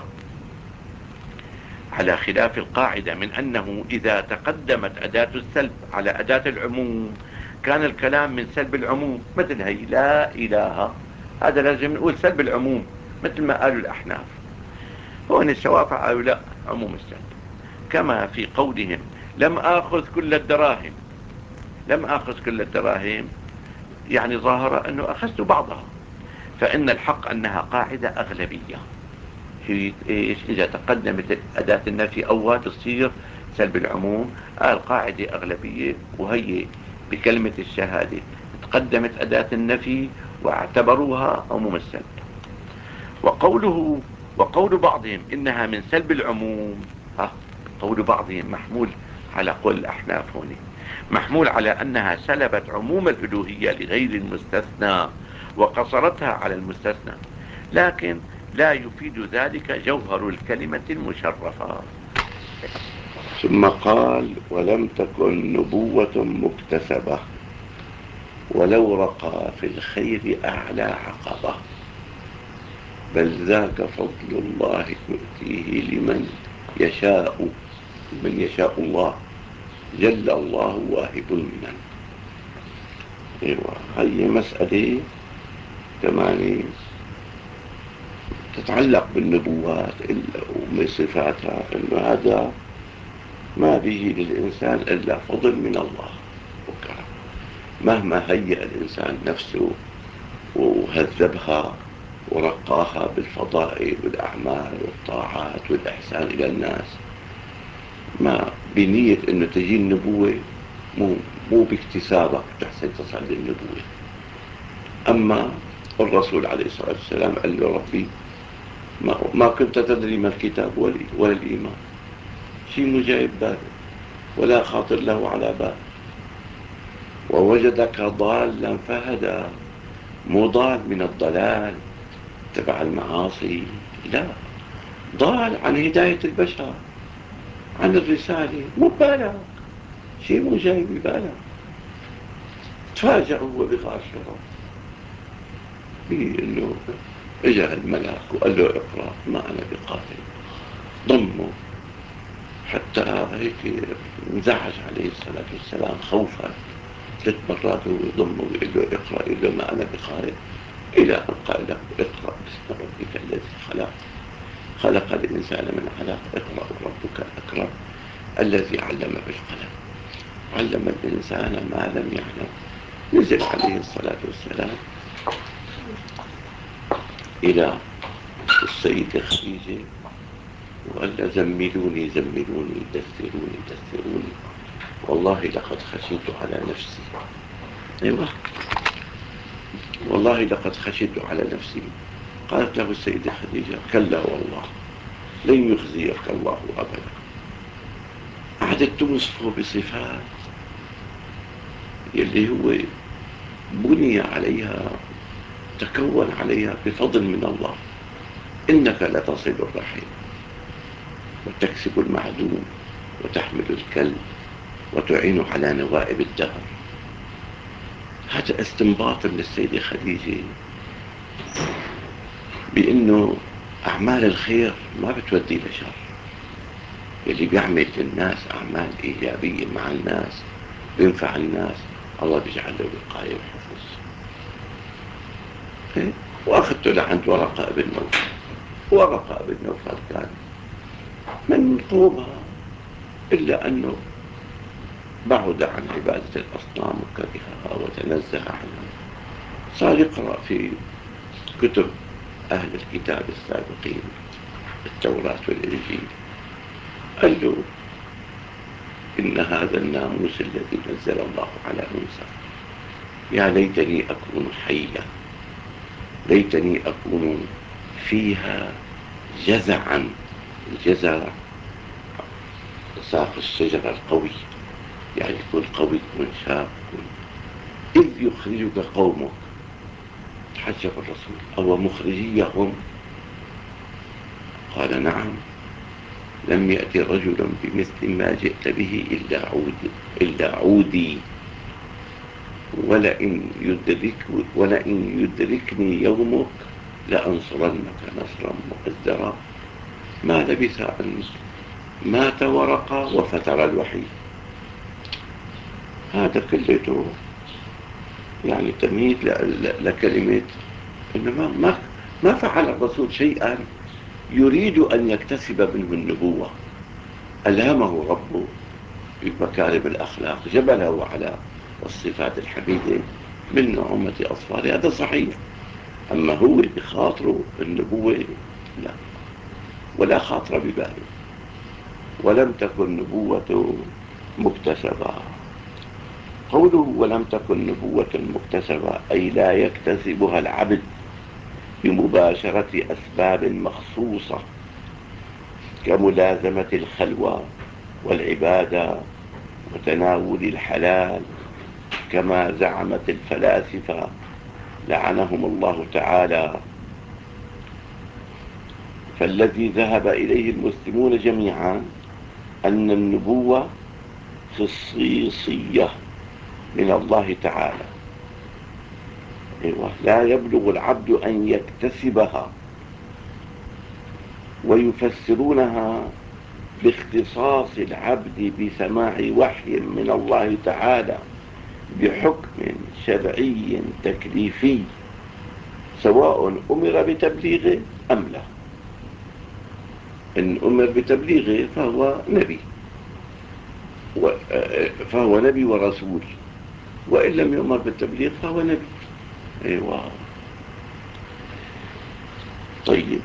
على خلاف القاعدة من أنه إذا تقدمت أداة السلب على أداة العموم كان الكلام من سلب العموم، مثل هي لا إله، هذا لازم نقول سلب العموم مثل ما قالوا الأحناف. هون الشوافع قالوا لا، عموم السلب. كما في قولهم لم آخذ كل الدراهم، لم آخذ كل الدراهم يعني ظاهرة أنه أخذت بعضها، فإن الحق أنها قاعدة أغلبية. هي إيش؟ إذا تقدمت أداة النفي أول تصير سلب العموم. قاعدة أغلبية، وهي بكلمة الشهادة تقدمت أداة النفي واعتبروها عموم السلب. وقول بعضهم إنها من سلب العموم، قول بعضهم محمول على قول الأحناف هنا، محمول على أنها سلبت عموم الألوهية لغير المستثنى وقصرتها على المستثنى، لكن لا يفيد ذلك جوهر الكلمة المشرفة. ثم قال ولم تكن نبوة مكتسبة ولو رقى في الخير أعلى عقبة بل ذاك فضل الله يؤتيه من يشاء الله جل الله واهب المنن. ايوه هي مسألة كمان تتعلق بالنبوات ومن صفاتها انه هذا ما بيجي للإنسان إلا فضل من الله وكرم. مهما هيأ الإنسان نفسه وهذبها ورقاها بالفضائل والأعمال والطاعات والإحسان إلى الناس، ما بنية إنه تجي النبوة مو باكتسابك تحسن تصل للنبوة. أما الرسول عليه الصلاة والسلام قال له ربي ما كنت تدري ما الكتاب ولا الإيمان، شيء مو جايب باله ولا خاطر له على بال، ووجدك ضالا فهدى، مو ضال من الضلال تبع المعاصي، لا، ضال عن هداية البشر، عن الرسالة، مو ببالك، شيء مو جاي ببالك. تفاجأ هو بغار شرف بأنه اجى الملك وقال له اقرأ، ما أنا بقارئ، ضمه حتى هيك انزعج عليه الصلاة والسلام خوفا، 3 مرات هو يضمه ويقول له اقرأ، يقول له ما أنا بقارئ، إلى أن قال له اقرأ باسم ربك الذي خلق الإنسان من علق، اقرأ ربك الأكرم الذي علم بالقلم، علم الإنسان ما لم يعلم. نزل عليه الصلاة والسلام إلى السيدة خديجة وقال له زملوني زملوني، دثروني دثروني، والله لقد خشيت على نفسي. أيوة والله لقد خشيت على نفسي. قالت له السيدة خديجة كلا والله لن يخزيك الله أبدا. قعدت توصفه بصفات يلي هو بني عليها، تكون عليها بفضل من الله. إنك لتصل الرحم وتكسب المعدوم وتحمل الكلب وتعين على نوائب الدهر. هذا استنباط من السيدة خديجة بأنه أعمال الخير ما بتودي لشر. اللي بيعمل للناس أعمال إيجابية مع الناس بينفع الناس، الله بيجعل له وقاية وحفظ. وأخذته لعند ورقة ابن نوفل. ورقة ابن نوفل كان من قومها، إلا أنه بعد عن عبادة الأصنام وكرهها وتنزه عنها. صار يقرأ في كتب أهل الكتاب السابقين، التوراة والإنجيل، قال له إن هذا الناموس الذي نزل الله على موسى، يا ليتني أكون حيا، ليتني أكون فيها جزعا. الجزع ساق الشجرة القوي، يعني يكون قوي، يكون شاب، إذ يخرجك قومك. تحجب الرسول أو مخرجيهم؟ قال نعم، لم يأتي رجل بمثل ما جئت به إلا عودي، ولئن يدركني يومك لأنصرنك نصرا مؤزرا. ما لبث أن مات ورقة وفتر الوحي. هذا كلته يعني تمهيد لكلمة إنه ما فعل الرسول شيئا يريد أن يكتسب منه النبوة. ألهمه ربه بمكارم الأخلاق، جبله على الصفات الحميدة من نعومة أصفاره، هذا صحيح. أما هو بخاطره النبوة لا، ولا خاطر بباله. ولم تكن نبوة مكتسبة. قوله ولم تكن نبوة مكتسبة أي لا يكتسبها العبد بمباشرة أسباب مخصوصة كملازمة الخلوة والعبادة وتناول الحلال، كما زعمت الفلاسفة لعنهم الله تعالى. فالذي ذهب إليه المسلمون جميعا أن النبوة خصيصية من الله تعالى. أيوة. لا يبلغ العبد أن يكتسبها، ويفسرونها باختصاص العبد بسماع وحي من الله تعالى بحكم شرعي تكليفي، سواء أمر بتبليغه أم لا. إن أمر بتبليغه فهو نبي ورسول، وإن لم يؤمر بالتبليغ فهو نبي. أيوة. طيب،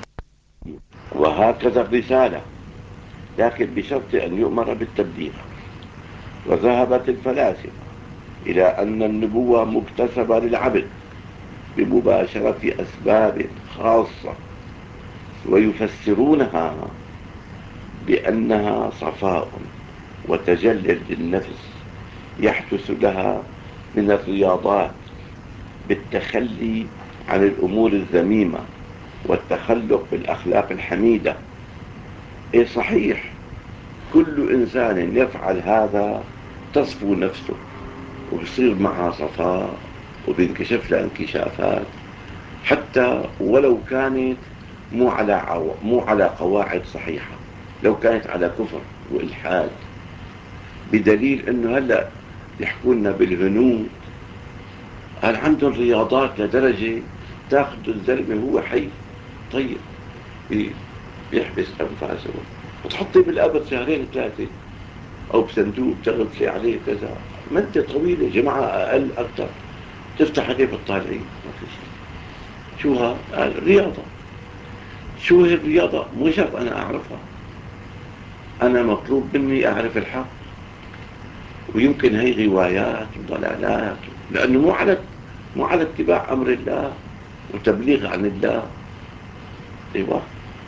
وهكذا الرسالة، لكن بشرط أن يؤمر بالتبليغ. وذهبت الفلاسفة إلى أن النبوة مكتسبة للعبد بمباشرة أسباب خاصة، ويفسرونها بأنها صفاء وتجلل للنفس يحدث لها من الرياضات بالتخلي عن الأمور الذميمة والتخلق بالأخلاق الحميدة. إيه صحيح، كل إنسان يفعل هذا تصفو نفسه وبصير معها صفاء وبينكشف لها انكشافات، حتى ولو كانت مو على قواعد صحيحة، لو كانت على كفر وإلحاد. بدليل أنه هلأ يحكوا لنا بالهنود قال عندهم رياضات لدرجة تاخذ الزلمة هو حي طيب بيحبس أنفاسه وتحطيه بالقبر شهرين ثلاثة، أو بصندوق تغطي عليه كذا، مدة طويلة، جماعة أقل أكثر، تفتح عليه بالطالعين ما في شيء. شو ها؟ رياضة. شو هي الرياضة؟ مو شرط أنا أعرفها، أنا مطلوب مني أعرف الحق. ويمكن هي روايات وضلالات، لأنه مو على اتباع أمر الله وتبليغ عن الله. أيوة.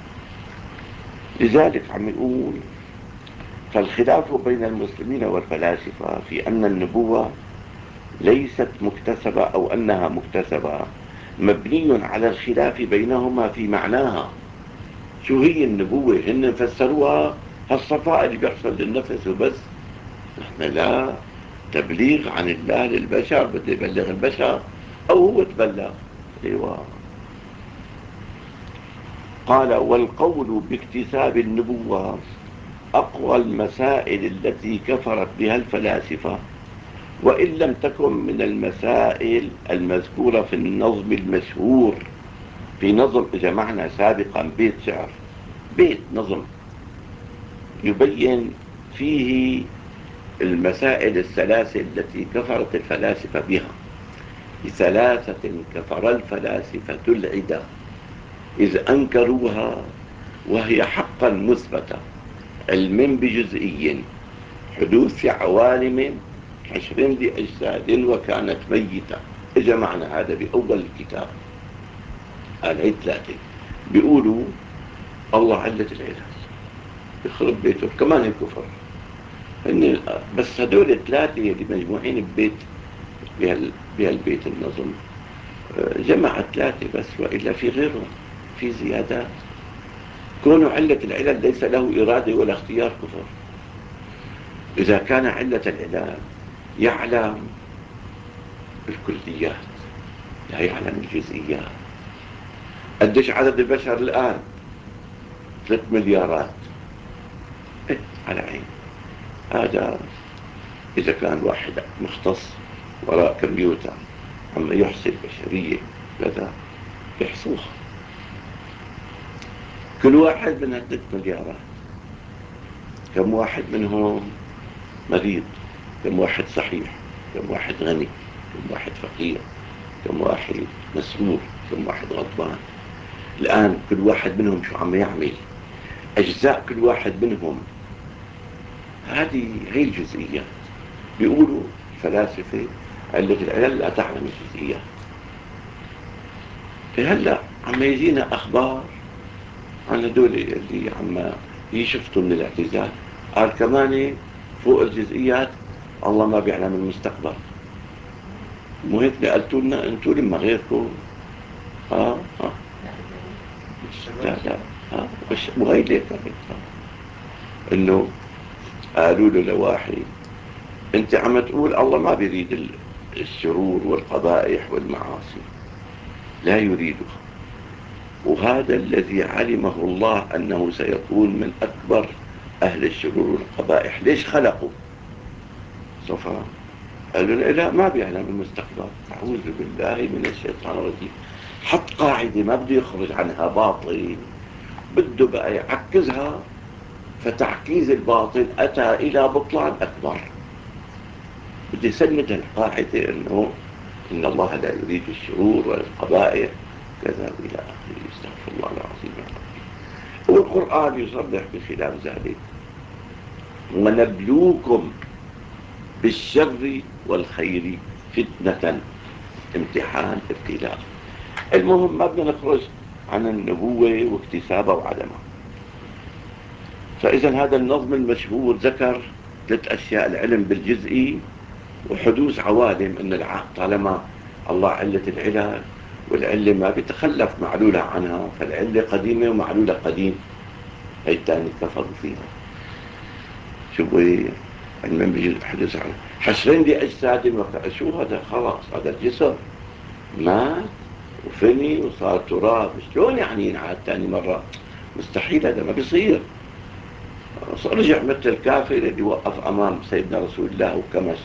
لذلك عم يقول: فالخلاف بين المسلمين والفلاسفة في أن النبوة ليست مكتسبة أو أنها مكتسبة مبني على الخلاف بينهما في معناها. شو هي النبوة؟ هن فسروها هالصفاء اللي بيحصل للنفس وبس. نحن لا، تبليغ عن الله للبشر، بده يبلغ البشر أو هو تبلغ. أيوة. قال: والقول باكتساب النبوة أقوى المسائل التي كفرت بها الفلاسفة، وإن لم تكن من المسائل المذكورة في النظم المشهور. في نظم جمعنا سابقا بيت شعر، بيت نظم يبين فيه المسائل الثلاثة التي كفرت الفلاسفة بها. بثلاثة كفر الفلاسفة العدة إذ أنكروها، وهي حقا مثبتة: علم بجزئي، حدوث عوالم 20 لأجساد وكانت ميتة. إجا معنا هذا بأول الكتاب. قال هي ثلاثة بيقولوا الله علة العلل، يخرب بيته كمان الكفر. بس هدول الثلاثة اللي مجموعين ببيت، بهالبيت النظم، جمع ثلاثة بس، وإلا في غيرهم، في زيادات. كونه علة العلل ليس له إرادة ولا اختيار كفر. إذا كان علة العلل يعلم الكليات لا يعلم الجزئيات. قديش عدد البشر الآن؟ 3 مليارات. على عين. هذا إذا كان واحد مختص وراء كمبيوتر عم يحصي البشرية كذا يحصوها. كل واحد من 3 مليارات كم واحد منهم مريض؟ كم واحد صحيح؟ كم واحد غني؟ كم واحد فقير؟ كم واحد مسرور؟ كم واحد غضبان؟ الآن كل واحد منهم شو عم يعمل؟ أجزاء كل واحد منهم. هي الجزئيات. بيقولوا الفلاسفة علة العلل لا تعلم الجزئيات. هلأ عم يجينا أخبار عن هدول اللي عم يشفتوا من الاعتزال. قال كمان فوق الجزئيات الله ما بيعلم المستقبل. مو هيك نقلتوا لنا انتوا لما غيركم؟ اه اه لا لا، وهي ليك إنه قالوا له لواحد: أنت عم تقول الله ما بيريد الشرور والقبائح والمعاصي، لا يريدها، وهذا الذي علمه الله أنه سيكون من أكبر أهل الشرور والقبائح، ليش خلقوا؟ صفا قالوا لا، ما بيعلم المستقبل. أعوذ بالله من الشيطان الرجيم. حط قاعدة ما بده يخرج عنها باطل، بده بقى يعكزها، فتعكيز الباطل أتى إلى بطلان أكبر. بده يسند القاعدة إنه إن الله لا يريد الشرور ولا القبائح كذا إلى آخره. استغفر الله العظيم العظيم. والقرآن يصرح بخلاف ذلك: ونبلوكم بالشر والخير فتنة، امتحان، ابتلاء. المهم ما بدنا نخرج عن النبوة واكتسابها وعدمها. فإذا هذا النظم المشهور ذكر 3 أشياء: العلم بالجزئي، وحدوث عوالم، إن طالما الله علة العلل، والعلة ما بيتخلف معلولها عنها، فالعلة قديمة ومعلولها قديم، هي الثاني كفروا فيها. شو هي؟ علم بجزء، حدوث عوالم، حشرين لأجساد شو هذا؟ خلاص هذا الجسم مات وفني وصار تراب، شلون يعني ينعاد ثاني مرة؟ مستحيل، هذا ما بيصير. رجع مثل الكافر اللي وقف أمام سيدنا رسول الله وكمست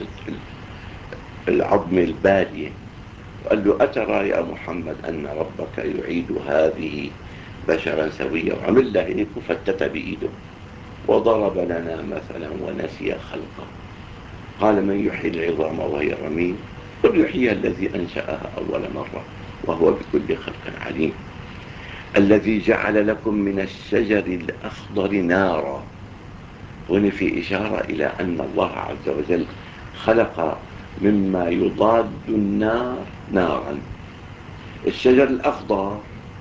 العظم البالية وقال له: أترى يا محمد أن ربك يعيد هذه بشرا سويا؟ وعمل له هيك وفتت بإيده وضرب لنا مثلا ونسي خلقه. قال: من يحيي العظام وهي رميم؟ قل يحييها الذي أنشأها أول مرة وهو بكل خلق عليم. الذي جعل لكم من الشجر الأخضر نارا. هنا في إشارة إلى أن الله عز وجل خلق مما يضاد النار نارا. الشجر الأخضر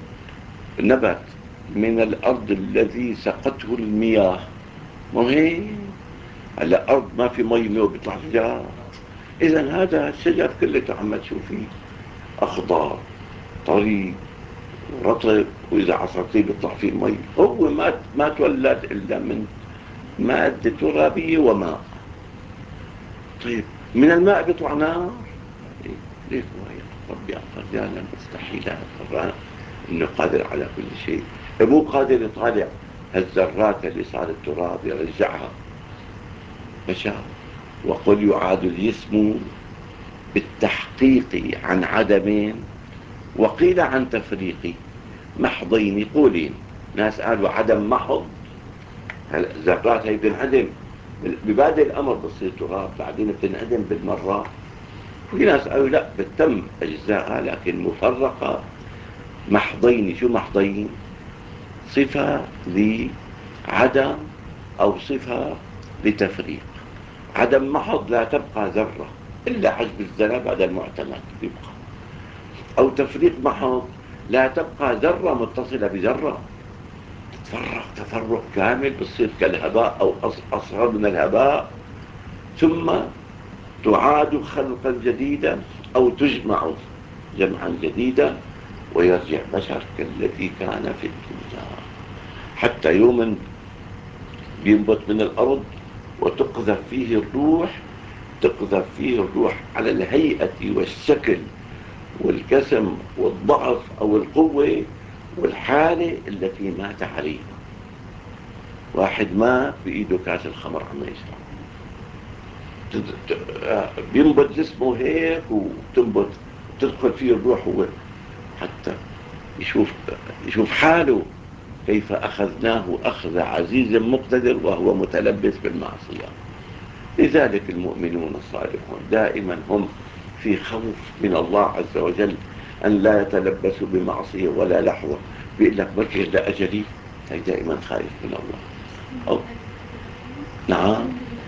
نبت من الأرض الذي سقته المياه، مو هي على أرض ما في مي بيطلع شجر. إذن هذا الشجر كله عم تشوفيه أخضر طري رطب، وإذا عصرتيه بيطلع فيه مي. هو ما تولد إلا من مادة ترابية وماء. طيب من الماء بيطلع نار؟ ليك وهي ربي أخرجانا مستحيل هذا، إنه قادر على كل شيء. مو قادر يطالع هالذرات اللي صارت تراب يرجعها بشر. وقل يعاد الجسم بالتحقيق عن عدم، وقيل عن تفريق محضين قولين. ناس قالوا عدم محض، الذرات هي بتنعدم ببادئ الأمر، بتصير تراب بعدين بتنعدم بالمرة. في ناس قالوا لا، بتتم أجزاءها لكن مفرقة محضين. شو محضين؟ صفة لعدم أو صفة لتفريق. عدم محض لا تبقى ذرة إلا حجب الذرة، هذا المعتمد يبقى. أو تفريق محض لا تبقى ذرة متصلة بذرة، تتفرق تفرق كامل، بتصير كالهباء أو أصغر من الهباء، ثم تعاد خلقا جديدا أو تجمع جمعا جديدا ويرجع بشر كالذي كان في الدنيا. حتى يوم بينبت من الأرض وتقذف فيه الروح، تقذف فيه الروح على الهيئة والشكل والكسم والضعف أو القوة والحالة التي مات عليها. واحد مات بإيده كاس الخمر عم يشرب، بينبت جسمه هيك وتنبت تدخل فيه الروح هو، حتى يشوف حاله كيف أخذناه أخذ عزيز مقتدر وهو متلبس بالمعصية. لذلك المؤمنون الصالحون دائما هم في خوف من الله عز وجل أن لا يتلبسوا بمعصية ولا لحظة. بيقول لك بكر لأجلي، هي دائما خايف من الله. أو نعم،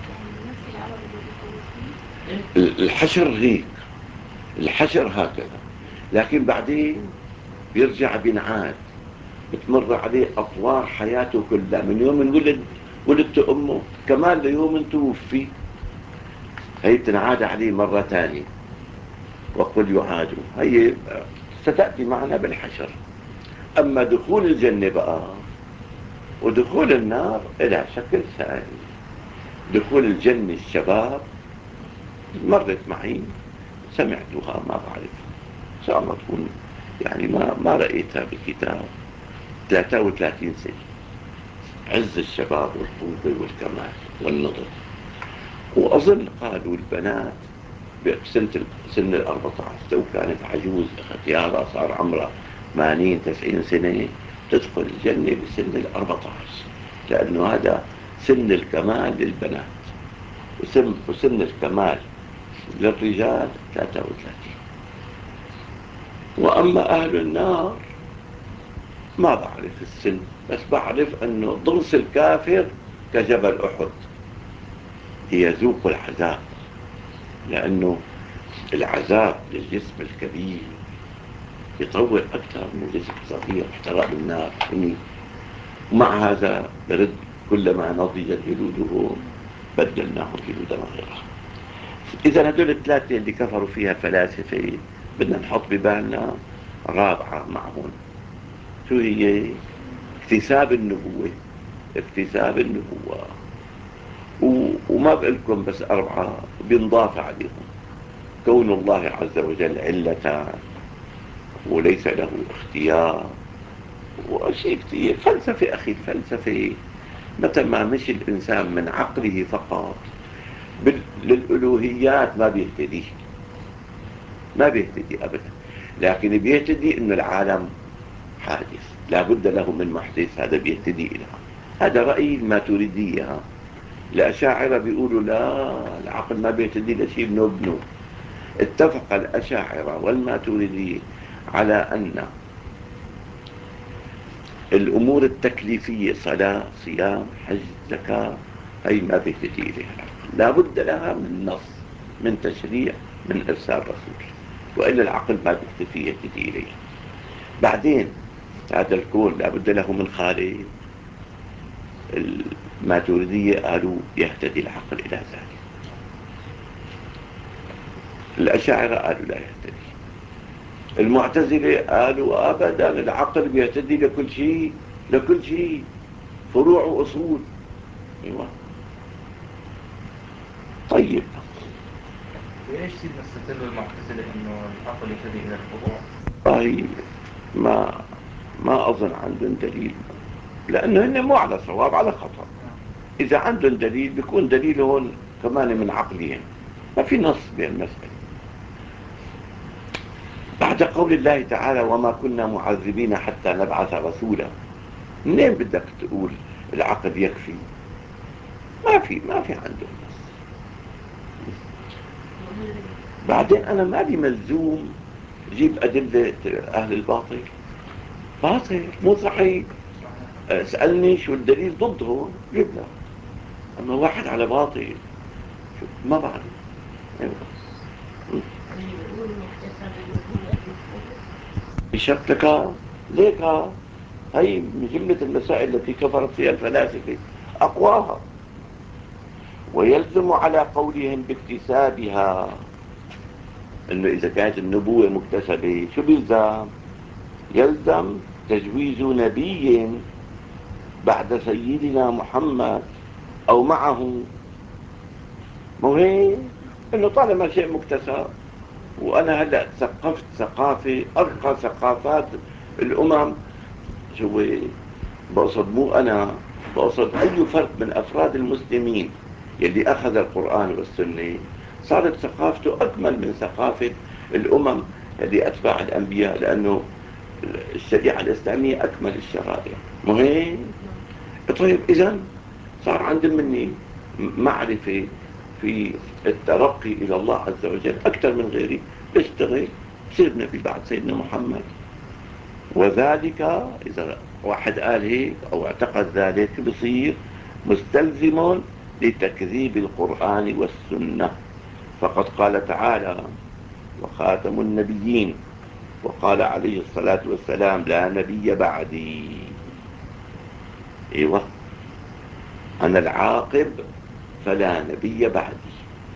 الحشر هيك، الحشر هكذا، لكن بعدين بيرجع بينعاد، بتمر عليه أطوار حياته كلها، من يوم ولدت أمه كمان ليوم توفي، هي بتنعاد عليه مرة تانية. وقل يعادوا هي ستأتي معنا بالحشر. أما دخول الجنة بقى ودخول النار إلى شكل ثاني. دخول الجنة الشباب مرت معي، سمعتها، ما بعرف، إن شاء الله تكون يعني ما رأيتها بكتاب. 33 سنة، عز الشباب والقوة والكمال والنضج. وأظن قالوا البنات سن 14 لو كانت عجوز اختيارها صار عمرها 80 90 سنة تدخل الجنة بسن 14، لأنه هذا سن الكمال للبنات، وسن الكمال للرجال 33. وأما أهل النار ما بعرف السن، بس بعرف أنه ضرس الكافر كجبل أحد، ليذوق العذاب، لأنه العذاب للجسم الكبير يطول أكثر من جسم صغير احترق بالنار. ومع هذا برد كلما نضجت جلودهم بدلناهم جلودا غيرها. إذا هدول الثلاثة اللي كفروا فيها فلاسفة بدنا نحط ببالنا رابعة معهم، شو هي؟ اكتساب النبوة. اكتساب النبوة. وما بقلكم بس أربعة، بينضاف عليهم كون الله عز وجل علة وليس له اختيار، وشيء كتير فلسفة. أخي الفلسفة متى ما مشي الإنسان من عقله فقط للألوهيات ما بيهتدي أبدا، لكن بيهتدي إنه العالم حادث لا بد له من محدث، هذا بيهتدي إليها. هذا رأي الماتريدية. الأشاعرة بيقولوا لا، العقل ما بيهتدي لشيء بنبنه. اتفق الأشاعرة والماتريدية على أن الأمور التكليفية صلاة صيام حج زكاة هي ما بيهتدي إليها العقل، لا بد لها من نص، من تشريع، من إرسال رسول، وإلا العقل ما بيكتفي يهتدي إليها. بعدين هذا الكون لا بد له من خالق. الماتريدية قالوا يهتدي العقل إلى ذلك، الأشاعرة قالوا لا يهتدي، المعتزلة قالوا أبدا العقل بيهتدي لكل شيء، لكل شيء، فروع وأصول. أيوة. طيب ليش سيدنا استدلوا المعتزلة إنه العقل يهتدي إلى الفروع؟ هاي ما أظن عندهم دليل، لأنه هن مو على صواب، على خطأ. إذا عندهم دليل بيكون دليلهم كمان من عقلهم، ما في نص بهالمسألة. بعد قول الله تعالى وما كنا معذبين حتى نبعث رسولا، منين بدك تقول العقل يكفي؟ ما في عندهم نص. بعدين أنا ما لي ملزوم جيب أدلة أهل الباطل، باطل مو صحيح. اسألني شو الدليل ضدهم جيب لك، أما واحد على باطل ما بعرف. أيوة. بشكلك ليك هي من جملة المسائل التي كفرت فيها الفلاسفة أقواها. ويلزم على قولهم باكتسابها أنه إذا كانت النبوة مكتسبة شو بيلزم؟ يلزم تجويز نبي بعد سيدنا محمد أو معه. مو هيك؟ إنه طالما شيء مكتسب، وأنا هلأ تثقفت ثقافة أرقى ثقافات الأمم. شو بقصد؟ مو أنا بقصد أي فرد من أفراد المسلمين يلي أخذ القرآن والسنة صارت ثقافته أكمل من ثقافة الأمم اللي أتباع الأنبياء، لأنه الشريعة الإسلامية أكمل الشرائع. مهم. طيب إذن صار عندي مني معرفة في الترقي إلى الله عز وجل أكثر من غيري، بشتغل بصير نبي بعد سيدنا محمد. وذلك إذا واحد قال هيك أو اعتقد ذلك بصير مستلزم لتكذيب القرآن والسنة. فقد قال تعالى وخاتم النبيين، وقال عليه الصلاة والسلام لا نبي بعدي. ايوه، أنا العاقب فلا نبي بعدي.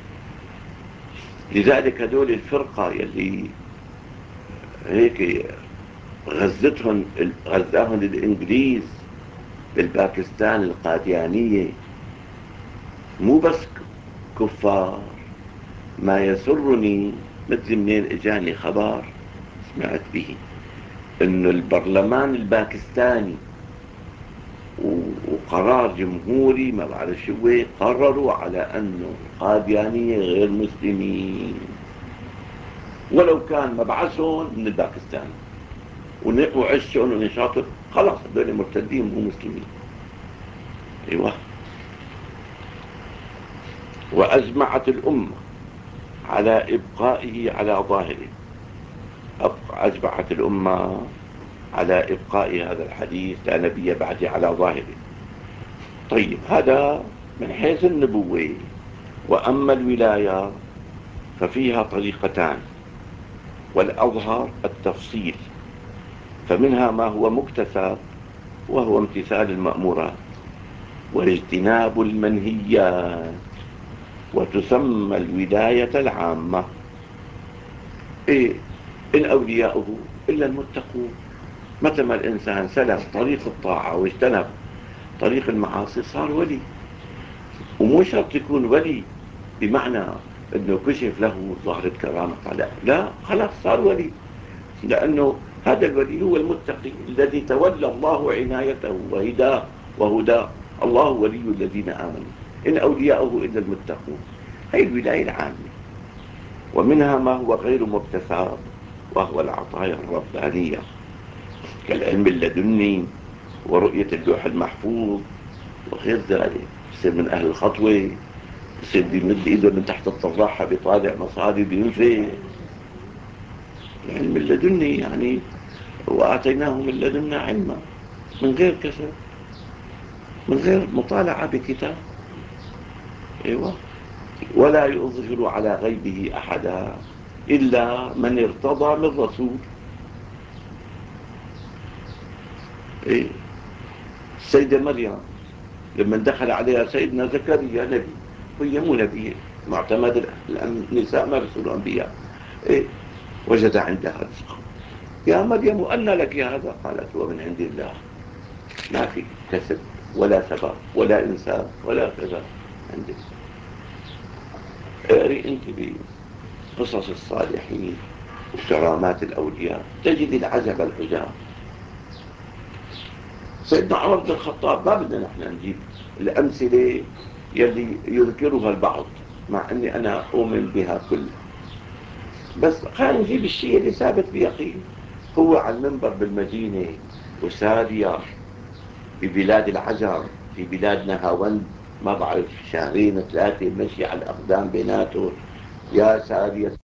لذلك هدول الفرقة يلي هيك غزاهم الإنجليز بالباكستان القاديانية مو بس كفار. ما يسرني مثل منين اجاني خبر سمعت به انه البرلمان الباكستاني وقرار جمهوري ما بعرف شو قرروا على انه القاديانية غير مسلمين، ولو كان مبعثهم من الباكستان وعشهم ونشاطهم، خلاص هذول مرتدين مو مسلمين. ايوه. واجمعت الامه على ابقائه على ظاهره. اجمعت الامه على ابقاء هذا الحديث لا نبي بعد على ظاهره. طيب هذا من حيث النبوة. وأما الولاية ففيها طريقتان، والأظهر التفصيل، فمنها ما هو مكتسب وهو امتثال المأمورات واجتناب المنهيات، وتسمى الولاية العامة. إيه؟ إن أولياؤه إلا المتقون. متى ما الإنسان سلك طريق الطاعة واجتنب طريق المعاصي صار ولي. ومو شرط يكون ولي بمعنى انه كشف له ظهرت كرامة، لا خلاص صار ولي، لانه هذا الولي هو المتقي الذي تولى الله عنايته وهداه. الله ولي الذين آمنوا إن أولياؤه إلا المتقون. هي الولاية العامة. ومنها ما هو غير مكتسب وهو العطايا الربانية كالعلم اللدني ورؤية اللوح المحفوظ وغير ذلك. يصير من أهل الخطوة، يصير بيمد إيده من تحت الطراحة بيطالع مصاري بينفق. العلم اللدني يعني وآتيناه من لدنا علما، من غير كسب، من غير مطالعة بكتاب. أيوة. ولا يظهر على غيبه أحدا إلا من ارتضى من رسول. إيه؟ السيدة مريم لما دخل عليها سيدنا زكريا نبي، وهي مو نبي، معتمد النساء ما رسول أنبياء. إيه؟ وجد عندها رزقا. يا مريم أن لك هذا؟ قالت هو من عند الله. ما في كسب ولا سبب ولا إنسان ولا كذا عندك. اقري انت بقصص الصالحين وكرامات الأولياء تجد العجب العجاب. سيدنا عمر بن الخطاب ما بدنا نحن نجيب الأمثلة يلي يذكرها البعض مع أني أنا أؤمن بها كلها، بس خلينا نجيب الشيء اللي ثابت بيقين. هو على المنبر بالمدينة وسارية ببلاد العجم في بلاد نهاوند، ما بعرف شهرين ثلاثة مشي على الأقدام بيناتهم. يا سارية